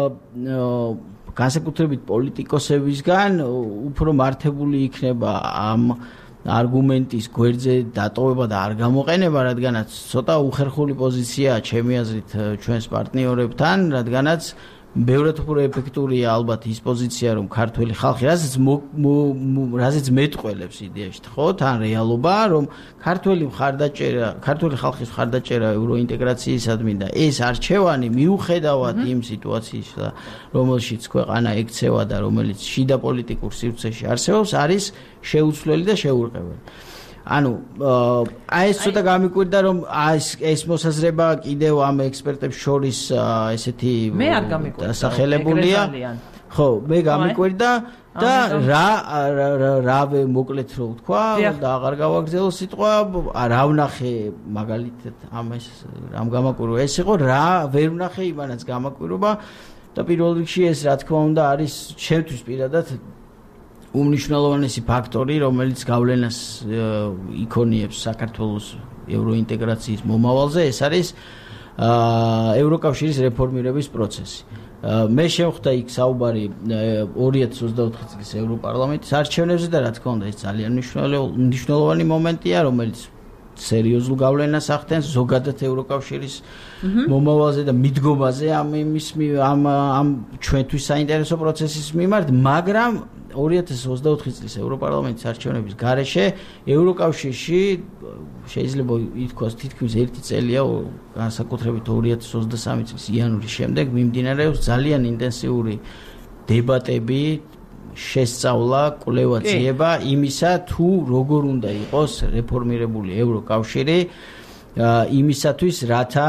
განსაკუთრებით პოლიტიკოსებისგან უფრო მართებული იქნება ამ არგუმენტის გვერდზე დატოვება და არ გამოყენება, რადგანაც ცოტა უხერხული პოზიციაა ჩემი აზრით ჩვენს პარტნიორებთან, რადგანაც ბევრად უფრო ეფექტურია ალბათ ის პოზიცია, რომ ქართველი ხალხი, რაზეც რაზეც მეტყველებს იდეაში, ხო, თან რეალობა, რომ ქართველი მხარდაჭერა, ქართველი ხალხის მხარდაჭერა ევროინტეგრაციისადმი და ეს არჩევანი მიუხედავად იმ სიტუაციის, რომელშიც ქვეყანა ექცევა და რომელიც შიდა პოლიტიკურ სივრცეში არსებობს, არის შეუცვლელი და შეურყეველი. ანუ აი ეს ცოტა გამიკვირდა რომ ეს ეს მოსაზრება კიდევ ამ ექსპერტებს შორის ესეთი მე არ გამიკვირდა დასახელებულია. ხო, მე გამიკვირდა და რა რავე მოკლედ რო ვთქვა და აღარ გავაგრძელო სიტყვა, რა ვნახე მაგალითად ამას რამ გამაკვირვა ეს იყო, რა ვერ ვნახე იმანაც გამაკვირვა და პირველ რიგში ეს რა თქმა უნდა არის ჩემთვის პირადად უმნიშვნელოვანესი ფაქტორი, რომელიც გავლენას იქონიებს საქართველოს ევროინტეგრაციის მომავალზე, ეს არის ევროკავშირის რეფორმირების პროცესი. მე შევხვდა იქ საუბარი ორი ათას ოცდაოთხი წლის ევროპარლამენტის არჩევნებზე და რა თქმა უნდა ეს ძალიან მნიშვნელოვანი მომენტია, რომელიც სერიოზულ გავლენას ახდენს ზოგადად ევროკავშირის მომავალზე და მიდგომაზე ამ იმის ამ ამ ჩვენთვის საინტერესო პროცესის მიმართ, მაგრამ ორი ათას ოცდაოთხი წლის ევროპარლამენტის არჩევნების გარეშე ევროკავშირში შეიძლება ითქვას თითქმის ერთი წელია, განსაკუთრებით ორი ათას ოცდასამი წლის იანვრის შემდეგ მიმდინარეობს ძალიან ინტენსიური დებატები, შესწავლა, კვლევა ძიება იმისა, თუ როგორ უნდა იყოს რეფორმირებული ევროკავშირი იმისათვის, რათა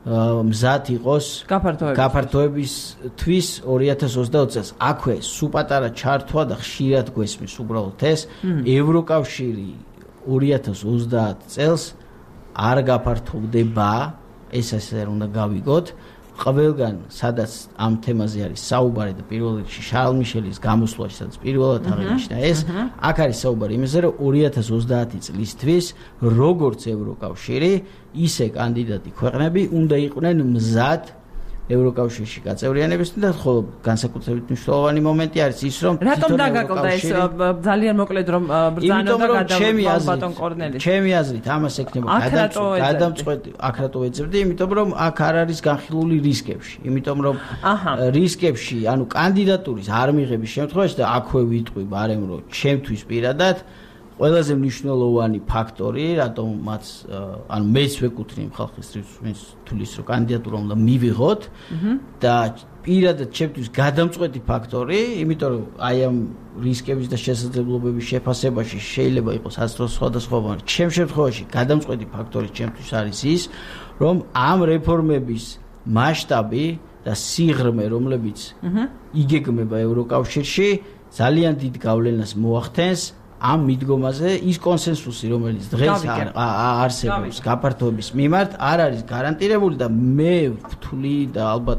მზად იყოს გაფართოებისთვის ორი ათას ოცდაოთხ წელს. აქვე სუპატარა ჩართვა და ხშირად გვესმის უბრალოდ ეს ევროკავშირი ორი ათას ოცდაათ წელს არ გაფართოვდება, ეს ასე უნდა გავიგოთ. ყველგან სადაც ამ თემაზე არის საუბარი და პირველ რიგში შარლ მიშელის გამოსვლაში სადაც პირველად აღინიშნა ეს, აქ არის საუბარი იმაზე, რომ ორი ათას ოცდაათი წლისთვის როგორც ევროკავშირი, ისე კანდიდატი ქვეყნები უნდა იყვნენ მზად ევროკავშირში გაწევრიანებისთვის და ხოლო განსაკუთრებით მნიშვნელოვანი მომენტი არის ის, რომ რატომ დაგაკლდა ეს ძალიან მოკლედ რომ ბრძანებდა გადავიდა ბატონ კორნელის. ჩემი აზრით ამას ექნება გადამწყვეტი აქ რატო ეძებდი, იმიტომ რომ აქ არ არის განხილული რისკებში, იმიტომ რომ რისკებში, ანუ კანდიდატურის არ მიღების შემთხვევაში და აქვე ვიტყვი ბარემ რომ ჩემთვის პირადად ყველაზე მნიშვნელოვანი ფაქტორი, რატომ მათ ანუ მეც ვეკუთვნი ხალხის თulis რომ კანდიდატურა უნდა მივიღოთ და პირადად ჩემთვის გადამწყვეტი ფაქტორი, იმიტომ რომ აი ამ რისკების და შესაძლებლობების შეფასებაში შეიძლება იყოს ათას სხვადასხვავანი. ჩემ შემთხვევაში გადამწყვეტი ფაქტორი ჩემთვის არის ის, რომ ამ რეფორმების მასშტაბი და სიღრმე, რომლებიც იგეგმება ევროკავშირში, ძალიან დიდ გავლენას მოახდენს ამ მიდგომაზე. ის კონსენსუსი, რომელიც დღეს არსებობს გაფართოების მიმართ, არ არის გარანტირებული და მე ვთვლი და ალბათ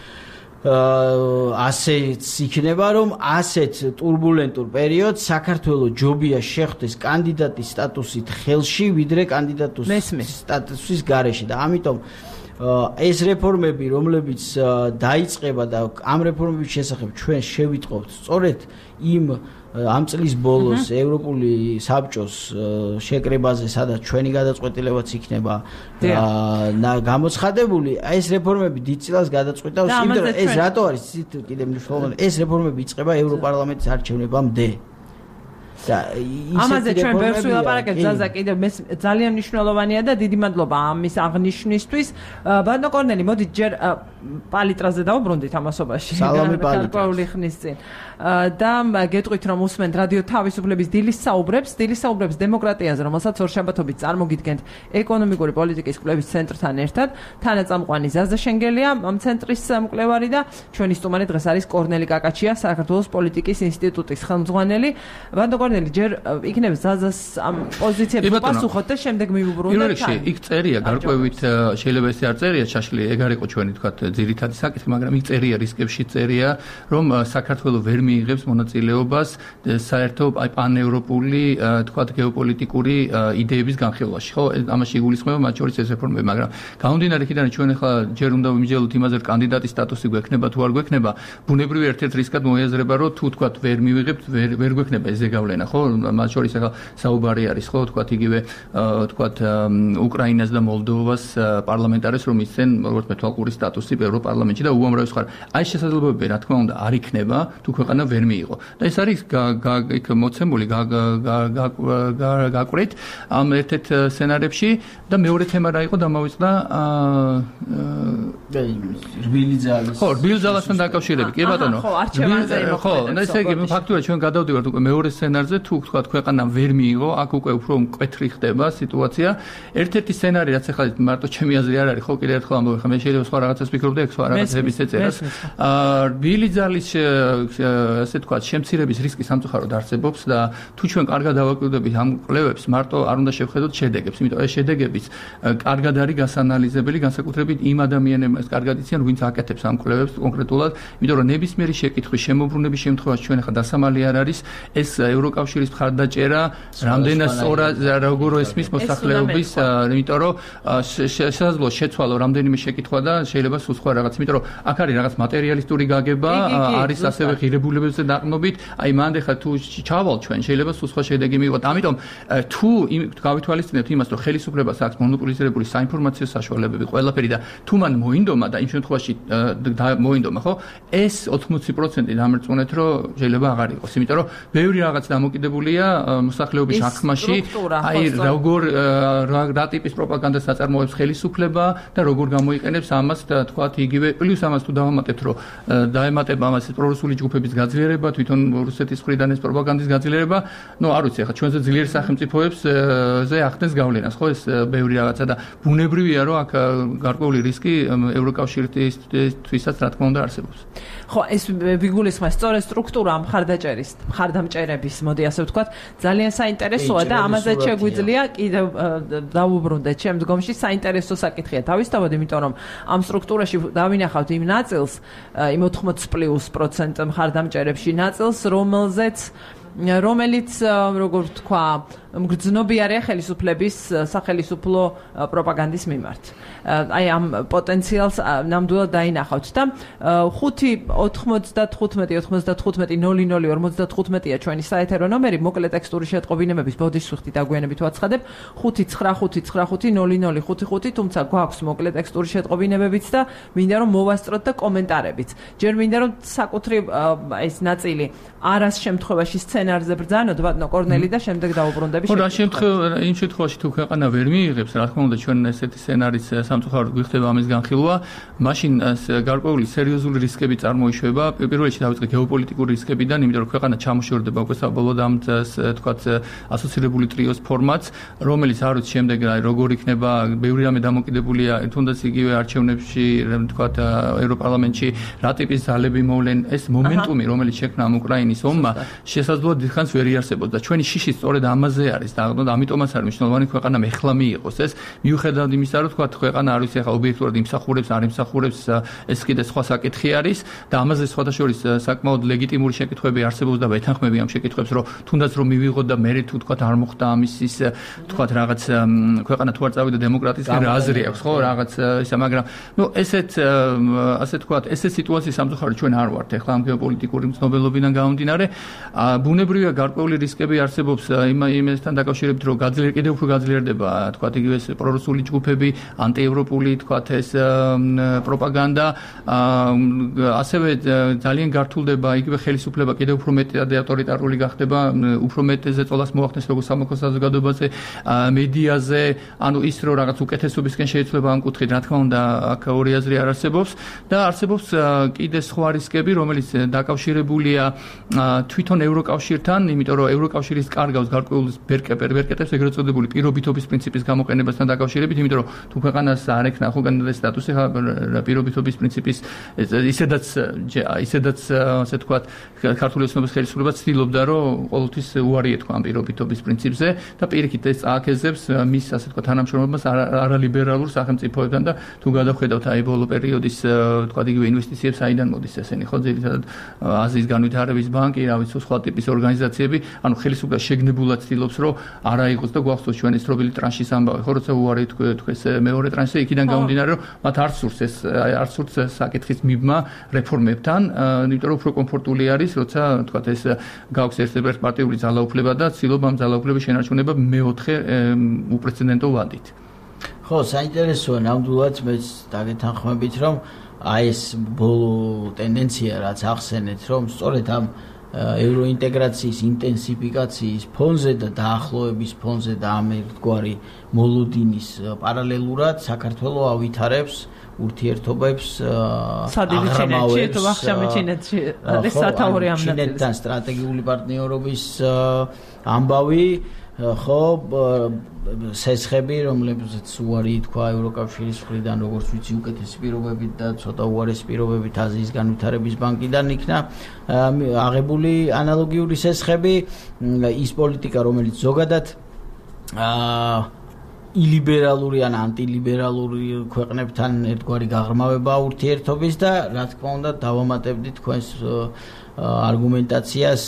ასეც იქნება, რომ ასეთ ტურბულენტურ პერიოდს საქართველოს ჯობია შეხვდეს კანდიდატის სტატუსით ხელში, ვიდრე კანდიდატურის სტატუსის გარეშე და ამიტომ ეს რეფორმები, რომლებიც დაიწყება და ამ რეფორმების შესახებ ჩვენ შევიტყობთ სწორედ იმ ამ წლის ბოლოს ევროპული საბჭოს შეკრებაზე, სადაც ჩვენი გადაწყვეტილებაც იქნება გამოცხადებული, ეს რეფორმები დიდ წილას გადაწყვეტავს, იმიტომ რომ ეს რატო არის კიდევ მნიშვნელოვანი, ეს რეფორმები იწყება ევროპარლამენტის არჩევნებამდე. და ამაზე ჩვენ ბევრს ვილაპარაკებთ, ზაზა, კიდევ ძალიან მნიშვნელოვანია და დიდი მადლობა ამის აღნიშვნისთვის. ბატონო კორნელი, მოდით ჯერ პალიტრაზე დავუბრუნდით ამასობაში. სალამი პალიტრა. გარკვეული ხნის წინ. და გეტყვით რომ უსმენთ რადიო თავისუფლების დილის საუბრებს, დილის საუბრებს დემოკრატიაზე, რომელსაც ორშაბათობით წარმოგიდგენთ ეკონომიკური პოლიტიკის კვლევის ცენტრთან ერთად. თანაწამყვანი ზაზა შენგელია, ამ ცენტრის მკვლევარი და ჩვენი სტუმარი დღეს არის კორნელი კაკაჩია, საქართველოს პოლიტიკის ინსტიტუტის ხელმძღვანელი. ბატონო კორნელი, ჯერ იქნებ ზაზას ამ პოზიციებს პასუხოთ და შემდეგ მივუბრუნდეთ. პირველში იქ წერია გარკვევით, შეიძლება ესე არ წერია ჩაშლი, ეგ არ იყო ჩვენი თქვა ძირითადი საკითხი, მაგრამ იქ წერია რისკებში წერია, რომ საქართველოს ვერ მიიღებს მონაწილეობას საერთო პანევროპული თქვა გეოპოლიტიკური იდეების განხილვაში, ხო? ამაში იგულისხმება მათ შორის ეს რეფორმები, მაგრამ გამომდინარე იქიდან ჩვენ ახლა ჯერ უნდა ვიმსჯელოთ იმაზე, რომ კანდიდატის სტატუსი გვექნება თუ არ გვექნება, ბუნებრივი ერთ-ერთ რისკად მოიაზრება, რომ თუ თქვა ვერ მივიღებთ, ვერ ვერ გვექნება ეს ზეგავლენა, ხო? მათ შორის ახლა საუბარი არის, ხო, თქვა იგივე თქვა უკრაინას და მოლდოვას პარლამენტარეს რომ ისცენ როგორც მეთვალყური სტატუსი ევროპარლამენტში და უამრავი სხვა. აი შესაძლებლობები რა თქმა უნდა არ იქნება, თუ ქვეყანა ვერ მიიღო. და ეს არის იქ მოცემული გაკვირით ამ ერთ-ერთ სცენარებში და მეორე თემა რა იყო დამავიწყდა რბილი ძალის. ხო, რბილი ძალასთან დაკავშირებით, კი ბატონო. ხო, არჩევანზე იმოქმედებს. ხო, და ესე იგი ფაქტობრივად ჩვენ გადავდივართ უკვე მეორე სცენარზე, თუ თქვა ქვეყანა ვერ მიიღო, აქ უკვე უფრო მკვეთრი ხდება სიტუაცია. ერთ-ერთი სცენარი, რაც ახლა მარტო ჩემი აზრი არ არის, ხო, კიდევ ერთხელ ამბობ, ხა მე შეიძლება სხვა რაღაცას ვფიქრობ და ეგ სხვა რაღაცების ეწერას. აა რბილი ძალის ასე თქვა შემცირების რისკი სამწუხაროდ არსებობს და თუ ჩვენ კარგად დავაკვირდებით ამ კვლევებს, მარტო არ უნდა შევხედოთ შედეგებს, იმიტომ ეს შედეგებიც კარგად არის გასანალიზებელი, განსაკუთრებით იმ ადამიანებს კარგად იციან, ვინც აკეთებს ამ კვლევებს კონკრეტულად, იმიტომ რომ ნებისმიერი შეკითხვის შემოbrunების შემთხვევაში ჩვენ ახლა დასამალი არ არის ეს ევროკავშირის მხარდაჭერა, რამდენად სწორად როგორ ესმის მოსახლეობის, იმიტომ რომ შესაძლოა შეცვალო რამდენიმე შეკითხვა და შეიძლება სულ სხვა რაღაც, იმიტომ რომ აქ არის რაღაც მატერიალისტური გაგება, არის ასევე ღირებულებებზე დაყრდნობით, აი მანდ ახლა თუ ჩავალ ჩვენ შეიძლება სულ სხვა შედეგი მივიღოთ. ამიტომ თუ გავითვალისწინებთ იმას, რომ ხელისუფლებას აქვს მონოპოლიზირებული საინფორმაციო საშუალებები ყველაფერი და თუ მან მოინდომა და იმ შემთხვევაში მოინდომა, ხო? ეს ოცდაოთხ პროცენტი დამერწმუნეთ, რომ შეიძლება აღარ იყოს, იმიტომ რომ ბევრი რაღაც დამოკიდებულია მოსახლეობის აღქმაში, აი როგორ რა ტიპის პროპაგანდას აწარმოებს ხელისუფლება და როგორ გამოიყენებს ამას, თქვათ მათი იგივე პლუს ამას თუ დავამატებთ რომ დაემატება ამას პრორუსული ჯგუფების გაძლიერება თვითონ რუსეთის მხრიდან ეს პროპაგანდის გაძლიერება ნუ არ ვიცი ახლა ჩვენზე ძლიერ სახელმწიფოებს ზე ახდენს გავლენას ხო ეს ბევრი რაღაცა და ბუნებრივია რომ აქ გარკვეული რისკი ევროკავშირთვისაც რა თქმა უნდა არსებობს ხო ეს ვიგულისხმევ სწორედ სტრუქტურა მხარდაჭერის მხარდამჭერების მოდი ასე ვთქვათ ძალიან საინტერესოა და ამაზე შეგვიძლია კიდევ დავუბრუნდეთ ჩემ დგომში საინტერესო საკითხია თავისთავად იმიტომ რომ ამ სტრუქტურაში დავინახავთ იმ ნაწილს იმ ოთხმოც პლუს პროცენტ მხარდამჭერებში ნაწილს რომელზეც რომელიც როგორ ვთქვა მგრძნობიარეა ხელისუფლების სახელისუფლო პროპაგანდის მიმართ. აი ამ პოტენციალს ნამდვილად დაინახავთ და ხუთი ოთხმოცდათხუთმეტი ოთხმოცდათხუთმეტი ნული ნული ორმოცდათხუთმეტია ჩვენი საეთერო ნომერი მოკლე ტექსტური შეტყობინებების ბოდიშსუხთი დაგვიანებით ვაცხადებ ხუთი ცხრა ხუთი ცხრა ხუთი ნული ნული ხუთი ხუთი თუმცა გვაქვს მოკლე ტექსტური შეტყობინებებიც და მინდა რომ მოვასწროთ და კომენტარებიც. ჯერ მინდა რომ საკუთრივ ეს ნაწილი არას შემთხვევაში სცენარზე ბრძანოთ ბატონო კორნელი და შემდეგ დაუბრუნდები ხო რა შემთხვევა იმ შემთხვევაში თუ ქვეყანა ვერ მიიღებს რა თქმა უნდა ჩვენ ესეთი სცენარის სამწუხაროდ გვიხდება ამის განხილვა მაშინ გარკვეული სერიოზული რისკები წარმოიშვება პირველ რიგში დავიწყე გეოპოლიტიკური რისკებიდან იმიტომ რომ ქვეყანა ჩამოშორდება უკვე საბოლოოდ ამ თქვათ ასოცირებული ტრიოს ფორმატს რომელიც არ ვიცი შემდეგ როგორ იქნება ბევრი რამე დამოკიდებულია თუნდაც იგივე არჩევნებში თქვათ ევროპარლამენტში რა ტიპის ძალები მოვლენ ეს მომენტუმი რომელიც შექმნა ამ უკრაინის ომმა შესაძლოა დიდხანს ვერ იარსებოდა და ჩვენი შიში სწორედ ამაზე არის და ამიტომაც არის მნიშვნელოვანი ქვეყანა მეხლა მიიღოს ეს მიუხედავად იმისა რომ თქვა ქვეყანა არ ვიცი ახლა ობიექტურად იმსახურებს არ იმსახურებს ეს კიდე სხვა საკითხი არის და ამაზე სხვადასხვა საკმაოდ ლეგიტიმური შეკითხვები არსებობს და ვეთანხმები ამ შეკითხვებს რომ თუნდაც რომ მივიღოთ და მე თუ თქვა არ მოხდა ამის ის თქვა რაღაც ქვეყანა თუ არ წავიდა დემოკრატიისკენ აზრი აქვს ხო რაღაც ისა მაგრამ ნუ ესეთ ასე თქვა ესე სიტუაციის სამწუხაროდ ჩვენ არ ვართ ახლა ამ გეოპოლიტიკური მცნობელობიდან გამომდინარე ბუნებრივია გარკვეული რისკები არსებობს იმ იმასთან დაკავშირებით რომ გაძლიერდება კიდევ უფრო გაძლიერდება თქვა იგივე ეს პრორუსული ჯგუფები ანტიევროპული თქვა ეს პროპაგანდა ასევე ძალიან გართულდება იგივე ხელისუფლება კიდევ უფრო მეტად ავტორიტარული გახდება უფრო მეტ ზეწოლას მოახდენს როგორც სამოქალაქო საზოგადოებაზე მედიაზე ანუ ის რომ რაღაც უკეთესობისკენ შეიძლება ამ კუთხით რა თქმა უნდა აქ ორი აზრი არ არსებობს და არსებობს კიდე სხვა რისკები რომელიც დაკავშირებულია თვითონ ევროკავშირთან იმიტომ რომ ევროკავშირის კარგავს გარკვეულ ბერკეტებს ეგრეთ წოდებული პირობითობის პრინციპის გამოყენებასთან დაკავშირებით იმიტომ რომ თუ ქვეყანას არ ექნა ხო კანდიდატის სტატუსი პირობითობის პრინციპის ისედაც ისედაც ასე თქვათ ქართული ოცნების ხელისუფლება ცდილობდა რომ ყოველთვის უარი ეთქვა ამ პირობითობის პრინციპზე და პირიქით ეს წააქეზებს მის ასე თქვათ თანამშრომლობას არალიბერალურ სახელმწიფოებთან და თუ გადავხედავთ აი ბოლო პერიოდის თქვათ იგივე ინვესტიციებს აიდან მოდის ესენი ხო ძირითადად აზიის განვითარების ბანკი რა ვიცი სხვა ტიპის ორგანიზაციები ანუ ხელისუფლება შეგნებულად ცდილობს რომ არა იყოს და გვახსოვს ჩვენი სტრობილი ტრანშის ამბავი ხო როცა უარი თქვეს მეორე ტრანშზე იქიდან გამომდინარე რომ მათ არ სურს ეს არ სურს საკითხის მიბმა რეფორმებთან იმიტომ რომ უფრო კომფორტული არის როცა თქვათ ეს გაქვს ერთ-ერთი პარტიული ძალაუფლება და ცდილობ ამ ძალაუფლების შენარჩუნება მეოთხე უპრეცედენტო ვადით ხო საინტერესოა ნამდვილად მეც დაგეთანხმებით რომ აი ეს ბოლო ტენდენცია რაც ახსენეთ რომ სწორედ ამ ევროინტეგრაციის ინტენსიფიკაციის ფონზე და დაახლოების ფონზე და ამ ერთგვარი მოლოდინის პარალელურად საქართველოს ავითარებს ურთიერთობებს აღრმავებს თუ ახშამე ჩინეთში არის სათაური ამ ნაწილს ჩინეთთან სტრატეგიული პარტნიორობის ამბავი ხო სესხები რომლებზეც უარი თქვა ევროკავშირის მხრიდან როგორც ვიცი უკეთესი პირობებით და ცოტა უარესი პირობებით აზიის განვითარების ბანკიდან იქნა აღებული ანალოგიური სესხები ის პოლიტიკა რომელიც ზოგადად აა ილიბერალური ან ანტილიბერალური ქვეყნებთან ერთგვარი გაღრმავება ურთიერთობის და რა თქმა უნდა დავამატებდი თქვენს არგუმენტაციას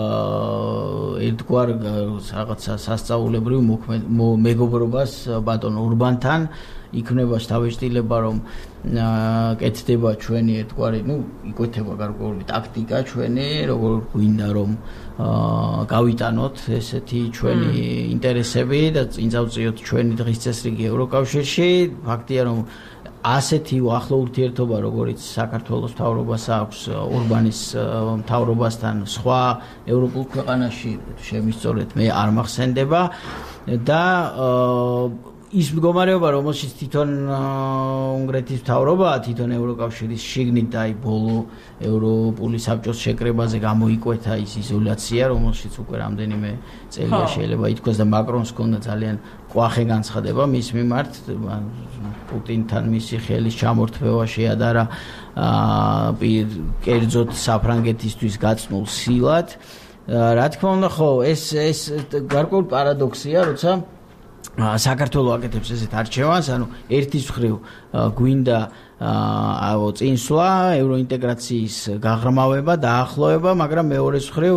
ერთგვარ რაღაცა სასწაულებრივ მეგობრობას ბატონ ურბანთან იქნება შთაბეჭდილება რომ კეთდება ჩვენი ერთგვარი ნუ იკვეთება გარკვეული ტაქტიკა ჩვენი როგორ გვინდა რომ გავიტანოთ ესეთი ჩვენი ინტერესები და წინ წავწიოთ ჩვენი დღის წესრიგი ევროკავშირში ფაქტია რომ ასეთი ახლო ურთიერთობა როგორიც საქართველოს მთავრობას აქვს ურბანის მთავრობასთან სხვა ევროპულ ქვეყანაში შემისწორეთ მე არ მახსენდება და ის მდგომარეობა, რომელშიც თვითონ უნგრეთის მთავრობაა, თვითონ ევროკავშირის შიგნით და აი ბოლო ევროპული საბჭოს შეკრებაზე გამოიკვეთა ის იზოლაცია, რომელშიც უკვე რამდენიმე წელია შეიძლება ითქვას და მაკრონს ჰქონდა ძალიან ყვახე განცხადება მის მიმართ, პუტინთან მისი ხელის ჩამორთმევა შეადარა კერძოდ საფრანგეთისთვის გაწნულ სილად. რა თქმა უნდა, ხო, ეს ეს გარკვეული პარადოქსია, როცა საქართველო აკეთებს ესეთ არჩევანს, ანუ ერთის მხრივ გვინდა აო წინსვლა, ევროინტეგრაციის გაღრმავება, დაახლოება, მაგრამ მეორეს მხრივ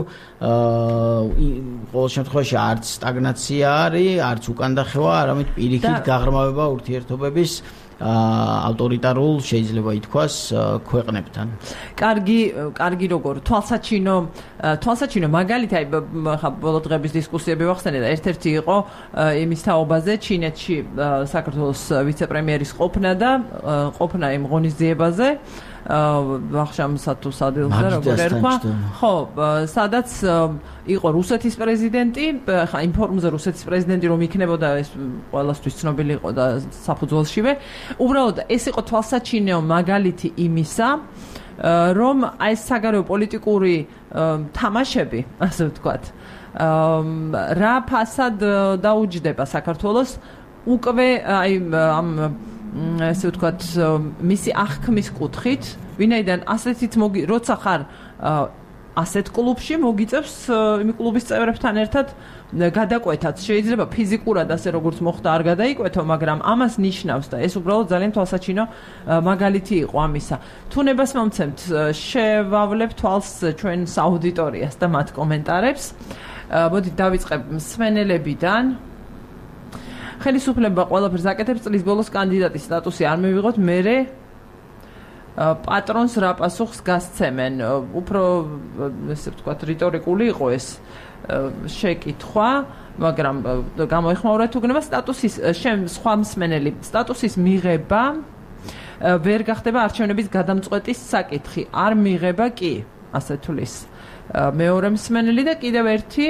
ყოველ შემთხვევაში არც სტაგნაცია არის, არც უკანდახევა, არამედ პირიქით გაღრმავება ურთიერთობების ავტორიტარულ შეიძლება ითქვას ქვეყნებთან. კარგი, კარგი როგორ თვალსაჩინო, თვალსაჩინო მაგალითი აი ხა ბოლო დღების დისკუსიები ვახსენე და ერთ-ერთი იყო იმის თაობაზე ჩინეთში საქართველოს ვიცე-პრემიერის ყოფნა და ყოფნა იმ ღონისძიებაზე ვახშამსა თუ სადილზე როგორ ერქვა ხო სადაც იყო რუსეთის პრეზიდენტი ხა იმ ფორუმზე რუსეთის პრეზიდენტი რომ იქნებოდა ეს ყველასთვის ცნობილი იყო და საფუძველშივე უბრალოდ ეს იყო თვალსაჩინო მაგალითი იმისა რომ აი ეს საგარეო პოლიტიკური თამაშები ასე ვთქვათ რა ფასად დაუჯდება საქართველოს უკვე აი ამ ესე ვთქვათ მისი აღქმის კუთხით ვინაიდან ასეთით მოგი როცა ხარ ასეთ კლუბში მოგიწევს იმ კლუბის წევრებთან ერთად გადაკვეთაც შეიძლება ფიზიკურად ასე როგორც მოხდა არ გადაიკვეთო მაგრამ ამას ნიშნავს და ეს უბრალოდ ძალიან თვალსაჩინო მაგალითი იყო ამისა თუ ნებას მომცემთ შევავლებ თვალს ჩვენს აუდიტორიას და მათ კომენტარებს მოდით დავიწყებ მსმენელებიდან ხელისუფლება ყველაფერს აკეთებს წლის ბოლოს კანდიდატის სტატუსი არ მივიღოთ მერე პატრონს რა პასუხს გასცემენ უფრო ესე ვთქვათ რიტორიკული იყო ეს შეკითხვა მაგრამ გამოიხმაურეთ უგნება სტატუსის შენ სხვა მსმენელი სტატუსის მიღება ვერ გახდება არჩევნების გადამწყვეტის საკითხი არ მიღება კი ასე თulis მეორე მსმენელი და კიდევ ერთი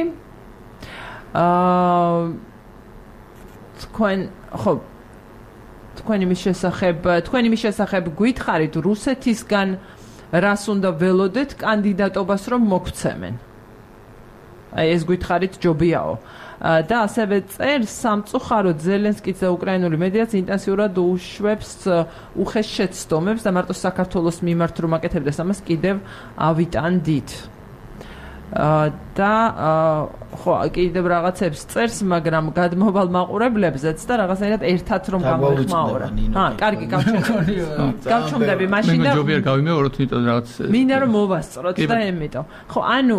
აა თქვენ ხო თქვენ იმის შესახებ თქვენ იმის შესახებ გითხარით რუსეთისგან რას უნდა ველოდეთ კანდიდატობას რომ მოგცემენ აი ეს გითხარით ჯობიაო და ასევე წერს სამწუხაროდ ზელენსკიც და უკრაინული მედიაც ინტენსიურად უშვებს უხეშ შეცდომებს და მარტო საქართველოს მიმართ რომ აკეთებდეს ამას კიდევ ავიტანდით და ხო კიდევ რაღაცებს წერს მაგრამ გადმოვალ მაყურებლებზეც და რაღაცნაირად ერთად რომ გამოიხმაურა. ჰა, კარგი გავჩუმდები. გავჩუმდები მაშინ და ჯობია გავიმეოროთ იმიტომ რაღაც მინდა რომ მოვასწროთ და ემიტო. ხო, ანუ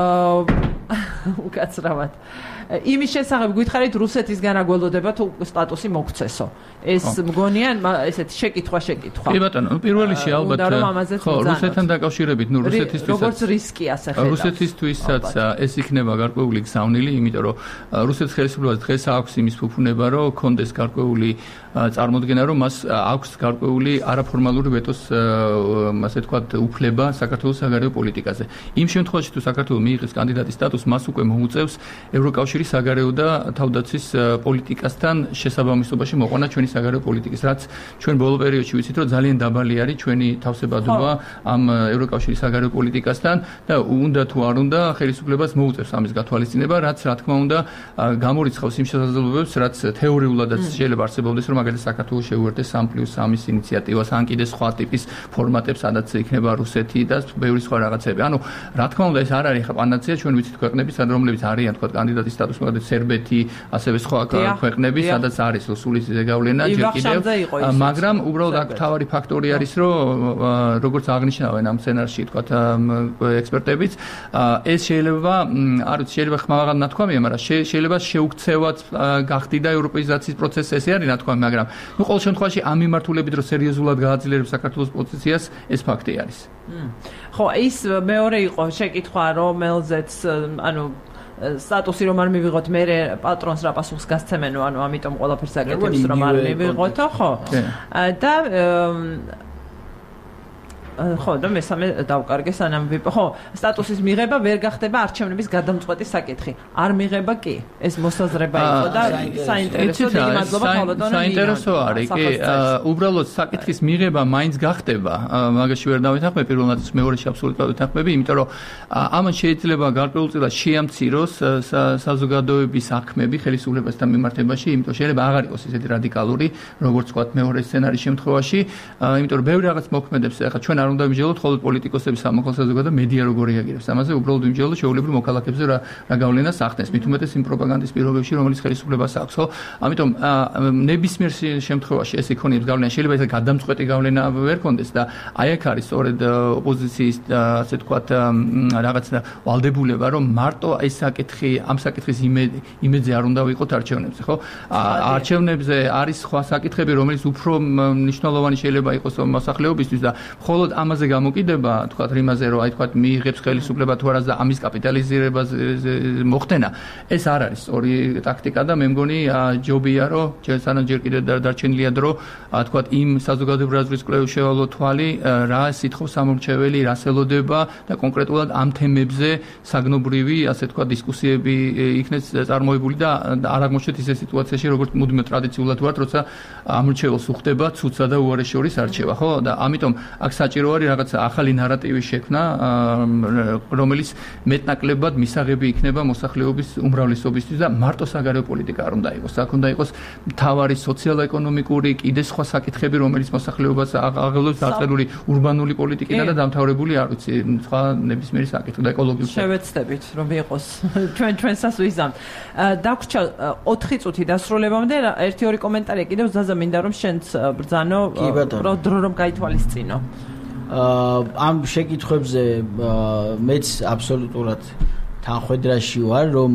უკაცრავად იმის შესახებ გითხარით რუსეთისგან რა გველოდება თუ სტატუსი მოგცესო. ეს მგონია ესეთი შეკითხვა შეკითხვა. კი ბატონო, პირველში ალბათ ხო რუსეთთან დაკავშირებით, ნუ რუსეთისთვისაც როგორც რისკი ასე ხედავს. რუსეთისთვისაც ეს იქნება გარკვეული გზავნილი, იმიტომ რომ რუსეთის ხელისუფლებას დღეს აქვს იმის ფუფუნება, რომ კონდეს გარკვეული წარმოდგენა, რომ მას აქვს გარკვეული არაფორმალური ვეტოს ასე ვთქვათ უფლება საქართველოს საგარეო პოლიტიკაზე. იმ შემთხვევაში თუ საქართველო მიიღებს კანდიდატის სტატუსს, მას უკვე მოუწევს ევროკავშირის საგარეო და თავდაცვის პოლიტიკასთან შესაბამისობაში მოყვანა ჩვენი საგარეო პოლიტიკის, რაც ჩვენ ბოლო პერიოდში ვიცით, რომ ძალიან დაბალი არის ჩვენი თავსებადობა ამ ევროკავშირის საგარეო პოლიტიკასთან და უნდა თუ არ უნდა ხელისუფლებას მოუწევს ამის გათვალისწინება, რაც რა თქმა უნდა გამორიცხავს იმ შესაძლებლობებს, რაც თეორიულადაც შეიძლება არსებობდეს, რომ მაგალითად საქართველოს შეუერთდეს სამ პლუს სამის ინიციატივას, ან კიდე სხვა ტიპის ფორმატებს, სადაც იქნება რუსეთი და ბევრი სხვა რაღაცები. ანუ რა თქმა უნდა ეს არ არის ხა პანაცეა, ჩვენ ვიცით ქვეყნები, რომლებიც არიან თქვა კანდიდატის სტატუსი, მაგალითად სერბეთი, ასევე სხვა ქვეყნები, სადაც არის სულის ზეგავლენა ჯერ კიდევ, მაგრამ უბრალოდ აქ თავარი ფაქტორი არის, რომ როგორც აღნიშნავენ ამ სცენარში თქვა ექსპერტებიც, ეს შეიძლება არ ვიცი, შეიძლება ხმაღალ ნათქვამია, მაგრამ შეიძლება შეუქცევად გახდი და ევროპეიზაციის პროცესი ესე არის ნათქვამი, მაგრამ ნუ ყოველ შემთხვევაში ამ მიმართულებით რომ სერიოზულად გააძლიერებს საქართველოს პოზიციას, ეს ფაქტი არის. ხო, ის მეორე იყო შეკითხვა, რომელზეც ანუ სტატუსი რომ არ მივიღოთ მე პატრონს რა პასუხს გასცემენო ანუ ამიტომ ყველაფერს აკეთებს რომ არ მივიღოთო ხო და ხო და მესამე დავკარგე სანამ ვიპ ხო სტატუსის მიღება ვერ გახდება არჩევნების გადამწყვეტი საკითხი არ მიღება კი ეს მოსაზრება იყო და საინტერესო დიდი მადლობა ხალოდონო საინტერესო არის კი უბრალოდ საკითხის მიღება მაინც გახდება მაგაში ვერ დავეთანხმები პირველ ნაწილს მეორეში აბსოლუტურად ვეთანხმები იმიტომ რომ ამან შეიძლება გარკვეულწილად შეამციროს საზოგადოების საქმეები ხელისუფლებასთან მიმართებაში იმიტომ შეიძლება აღარ იყოს ისეთი რადიკალური როგორც ვთქვათ მეორე სცენარის შემთხვევაში იმიტომ რომ ბევრი რაღაც მოქმედებს ახლა ჩვენ არ უნდა ვიმჯელოთ ხოლმე პოლიტიკოსების სამოქალაქო საზოგადო და მედია როგორ რეაგირებს ამაზე უბრალოდ ვიმჯელოთ შეულებრივ მოქალაქეებზე რა რა გავლენას ახდენს მით უმეტეს იმ პროპაგანდის პირობებში რომელიც ხელისუფლებას აქვს ხო ამიტომ ნებისმიერ შემთხვევაში ეს იქონიებს გავლენა შეიძლება ეს გადამწყვეტი გავლენა ვერ კონდეს და აი აქ არის სწორედ ოპოზიციის ასე თქვათ რაღაც ვალდებულება რომ მარტო ეს საკითხი ამ საკითხის იმედზე არ უნდა ვიყოთ არჩევნებზე ხო არჩევნებზე არის სხვა საკითხები რომელიც უფრო მნიშვნელოვანი შეიძლება იყოს მოსახლეობისთვის და მხოლოდ ამაზე გამოკიდება თქვათ რიმაზე რომ აი თქვათ მიიღებს ხელისუფლება თუ არას და ამის კაპიტალიზირებას მოხდენა ეს არ არის სწორი ტაქტიკა და მე მგონი ჯობია რომ სანამ ჯერ კიდევ დარჩენილია დრო თქვათ იმ საზოგადოებრივი აზრის კვლევის შევალო თვალი რა სითხოვს სამორჩეველი რას ელოდება და კონკრეტულად ამ თემებზე საგნობრივი ასე თქვათ დისკუსიები იქნეს წარმოებული და არ აღმოჩნდეთ ისე სიტუაციაში როგორც მუდმივ ტრადიციულად ვართ როცა ამორჩეველს უხდება ცუცა და უარეს შორის არჩევა ხო და ამიტომ აქ საჭირო არის რაღაც ახალი ნარატივის შექმნა რომელიც მეტნაკლებად მისაღები იქნება მოსახლეობის უმრავლესობისთვის და მარტო საგარეო პოლიტიკა არ უნდა იყოს აქ უნდა იყოს მთავარი სოციალურ-ეკონომიკური კიდე სხვა საკითხები რომელიც მოსახლეობას აღელვებს დაწერილი ურბანული პოლიტიკიდან და დამთავრებული არ ვიცი სხვა ნებისმიერი საკითხი და ეკოლოგიური შევეცდებით რომ იყოს ჩვენ ჩვენსაც ვიზამთ დაგვრჩა ოთხი წუთი დასრულებამდე ერთი ორი კომენტარია კიდევ ზაზა მინდა რომ შენც ბრძანო დრო რომ გაითვალისწინო ამ შეკითხვებზე მეც აბსოლუტურად თანხვედრაში ვარ რომ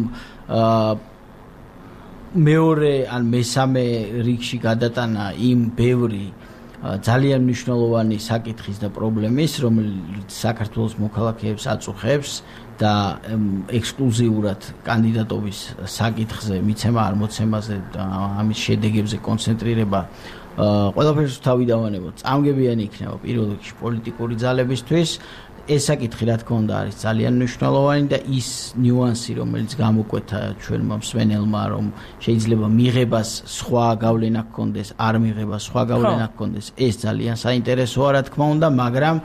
მეორე ან მესამე რიგში გადატანა იმ ბევრი ძალიან მნიშვნელოვანი საკითხის და პრობლემის რომელიც საქართველოს მოქალაქეებს აწუხებს და ექსკლუზიურად კანდიდატობის საკითხზე მიცემა არ მოცემაზე და ამის შედეგებზე კონცენტრირება ყველაფერს თავი დავანებოთ წამგებიანი იქნება პირველ რიგში პოლიტიკური ძალებისთვის ეს საკითხი რა თქმა უნდა არის ძალიან მნიშვნელოვანი და ის ნიუანსი რომელიც გამოკვეთა ჩვენმა მსმენელმა რომ შეიძლება მიღებას სხვა გავლენა ჰქონდეს არ მიღებას სხვა გავლენა ჰქონდეს ეს ძალიან საინტერესოა რა თქმა უნდა მაგრამ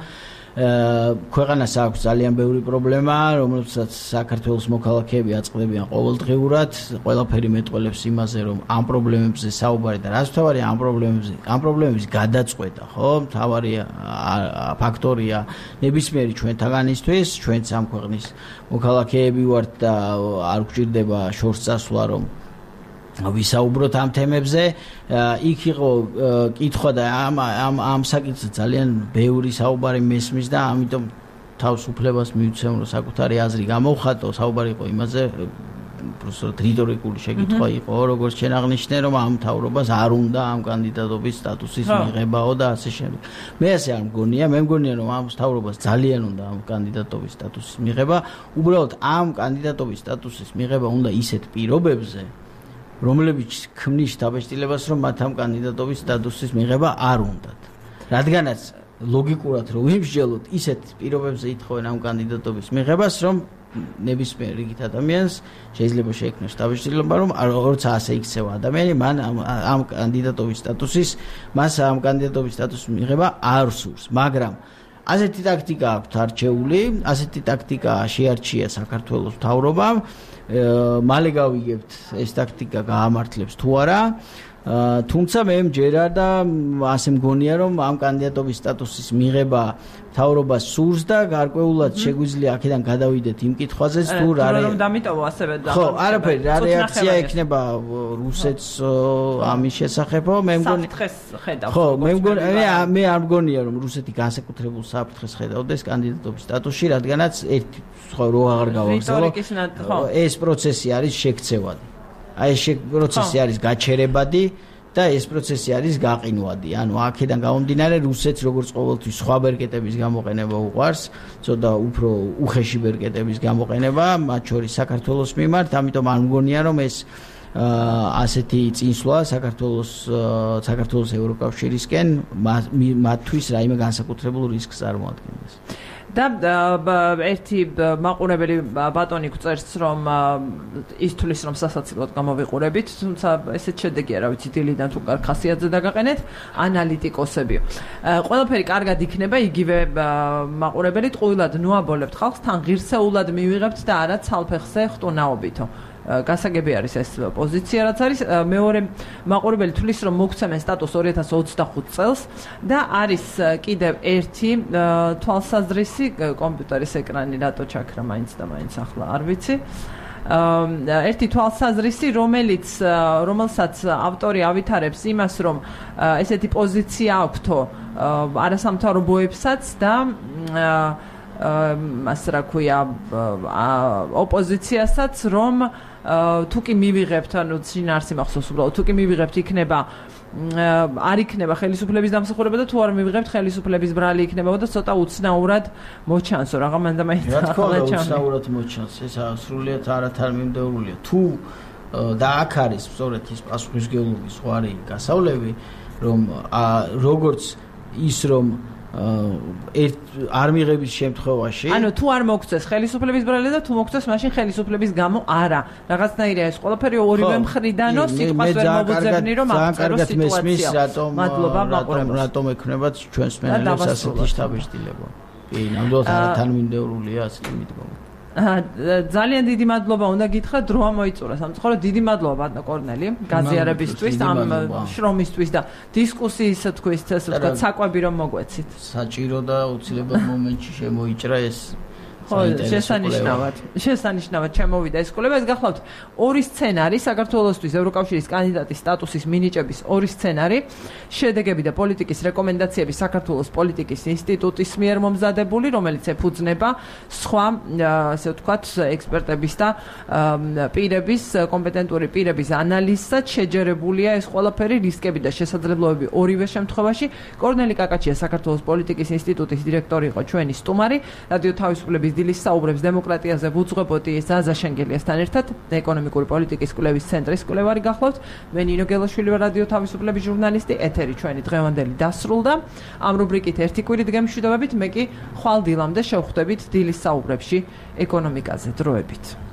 ქვეყანას აქვს ძალიან ბევრი პრობლემა რომელსაც საქართველოს მოქალაქეები აწყდებიან ყოველდღიურად ყველაფერი მეტყველებს იმაზე რომ ამ პრობლემებზე საუბარი და რაც თავარი ამ პრობლემებზე ამ პრობლემების გადაწყვეტა ხო თავარი ფაქტორია ნებისმიერი ჩვენთაგანისთვის ჩვენც ამ ქვეყნის მოქალაქეები ვართ და არ გვჭირდება შორს წასვლა რომ ვისაუბროთ ამ თემებზე იქ იყო კითხვა და ამ ამ ამ საკითხზე ძალიან ბევრი საუბარი მესმის და ამიტომ თავს უფლებას მივცემ რომ საკუთარი აზრი გამოვხატო საუბარი იყო იმაზე პროფესორ რიტორიკული შეკითხვა იყო როგორც შენ აღნიშნე რომ ამ მთავრობას არ უნდა ამ კანდიდატობის სტატუსის მიღებაო და ასე შემდეგ მე ასე არ მგონია მე მგონია რომ ამ მთავრობას ძალიან უნდა ამ კანდიდატობის სტატუსის მიღება უბრალოდ ამ კანდიდატობის სტატუსის მიღება უნდა ისეთ პირობებზე რომლებიც ქმნის დაბეჭდილებას რომ მათ ამ კანდიდატობის სტატუსის მიღება არ უნდათ რადგანაც ლოგიკურად რომ ვიმსჯელოთ ისეთ პირობებზე ითხოვენ ამ კანდიდატობის მიღებას რომ ნებისმიერ რიგით ადამიანს შეიძლება შეექმნას დაბეჭდილება რომ როცა ასე იქცევა ადამიანი მან ამ კანდიდატობის სტატუსის მას ამ კანდიდატობის სტატუსის მიღება არ სურს მაგრამ ასეთი ტაქტიკა აქვს არჩეული ასეთი ტაქტიკა შეარჩია საქართველოს მთავრობამ მალე გავიგებთ ეს ტაქტიკა გაამართლებს თუ არა თუმცა მე მჯერა და ასე მგონია რომ ამ კანდიდატობის სტატუსის მიღება მთავრობას სურს და გარკვეულად შეგვიძლია აქედან გადავიდეთ იმ კითხვაზეც თუ რა რომ დამიტოვო ასევე და ხო არაფერი რა რეაქცია იქნება რუსეთს ამის შესახებო მე მგონი საფრთხეს ხედავს ხო მე მგონი მე არ მგონია რომ რუსეთი განსაკუთრებულ საფრთხეს ხედავდეს კანდიდატობის სტატუსში რადგანაც ერთი ხო რო აღარ გავაგზავნო ეს პროცესი არის შექცევადი აი ეს პროცესი არის გაჩერებადი და ეს პროცესი არის გაყინვადი. ანუ აქედან გამომდინარე რუსეთს როგორც ყოველთვის სხვა ბერკეტების გამოყენება უყვარს, ცოტა უფრო უხეში ბერკეტების გამოყენება, მათ შორის საქართველოს მიმართ, ამიტომ არ მგონია რომ ეს ასეთი წინსვლა საქართველოს საქართველოს ევროკავშირისკენ მათთვის რაიმე განსაკუთრებულ რისკს წარმოადგენს. და ერთი მაყურებელი ბატონი გვწერს რომ ის თulis რომ სასაცილოდ გამოვიყურებით, თუმცა ესეც შედეგია, რა ვიცი, დილიდან თუ კარგ ხასიათზე დაგაყენეთ ანალიტიკოსები. ყველაფერი კარგად იქნება, იგივე მაყურებელი ტყუილად ნუაბოლებთ ხალხს, თან ღირსეულად მივიღებთ და არა ცალფეხზე ხტუნაობითო. გასაგები არის ეს პოზიცია, რაც არის. მეორე მაყურებელი თulis რომ მოგცემენ სტატუს ორი ათას ოცდახუთ წელს და არის კიდევ ერთი თვალსაზრისი კომპიუტერის ეკრანი რატო ჩაქრა მაინც და მაინც ახლა არ ვიცი. ერთი თვალსაზრისი, რომელიც რომელსაც ავტორი ავითარებს იმას, რომ ესეთი პოზიცია აქვთო არასამთავრობოებსაც და ასე რა ქვია ოპოზიციასაც, რომ თუ კი მივიღებთ, ანუ შინაარსი მახსოვს უბრალოდ, თუ კი მივიღებთ იქნება არ იქნება ხელისუფლების დამსახურება და თუ არ მივიღებთ ხელისუფლების ბრალი იქნება და ცოტა უცნაურად მოჩანსო, რა გამან და მაინც რა თქმა უნდა უცნაურად მოჩანს, ეს სრულიად არათანმიმდევრულია. თუ და აქ არის სწორედ ის პასუხისმგებლობის ზღვარი გასავლები, რომ როგორც ის რომ ერთ არ მიღების შემთხვევაში ანუ თუ არ მოგწეს ხელისუფლების ბრალი და თუ მოგწეს მაშინ ხელისუფლების გამო არა რაღაცნაირია ეს ყველაფერი ორივე მხრიდანო სიტყვას ვერ მოგუძებნი რომ აღწერო სიტუაცია. მადლობა მაყურებელს. რატომ ექნებათ ჩვენს მენელებს ასეთი შთაბეჭდილება. კი, ნამდვილად არათანმიმდევრულია ასეთი მიდგომა. ძალიან დიდი მადლობა უნდა გითხრათ, დრო ამოიწურა სამწუხაროდ. დიდი მადლობა ბატონო კორნელი გაზიარებისთვის, ამ შრომისთვის და დისკუსიის თქვის ეს თქვა საკვები რომ მოგვეცით. საჭირო და უცილებლად მომენტში შემოიჭრა ეს ხო, შესანიშნავად. შესანიშნავად შემოვიდა ეს კვლევა. ეს გახლავთ ორი სცენარი საქართველოსთვის ევროკავშირის კანდიდატის სტატუსის მინიჭების ორი სცენარი, შედეგები და პოლიტიკის რეკომენდაციები საქართველოს პოლიტიკის ინსტიტუტის მიერ მომზადებული, რომელიც ეფუძნება სხვა, ასე ვთქვათ, ექსპერტების და პირების, კომპეტენტური პირების ანალიზსაც. შეჯერებულია ეს ყველაფერი, რისკები და შესაძლებლობები ორივე შემთხვევაში. კორნელი კაკაჩია საქართველოს პოლიტიკის ინსტიტუტის დირექტორი იყო ჩვენი სტუმარი. რადიო თავისუფლების დილის საუბრებს დემოკრატიაზე ვუძღვებოდი ზაზა შენგელიასთან ერთად, ეკონომიკური პოლიტიკის კვლევის ცენტრის კვლევარი გახლავთ. მე ნინო გელაშვილი ვარ, რადიო თავისუფლების ჟურნალისტი. ეთერი ჩვენი დღევანდელი დასრულდა. ამ რუბრიკით ერთი კვირით გემშვიდობებით, მე კი ხვალ დილამდე შევხვდებით დილის საუბრებში ეკონომიკაზე. დროებით.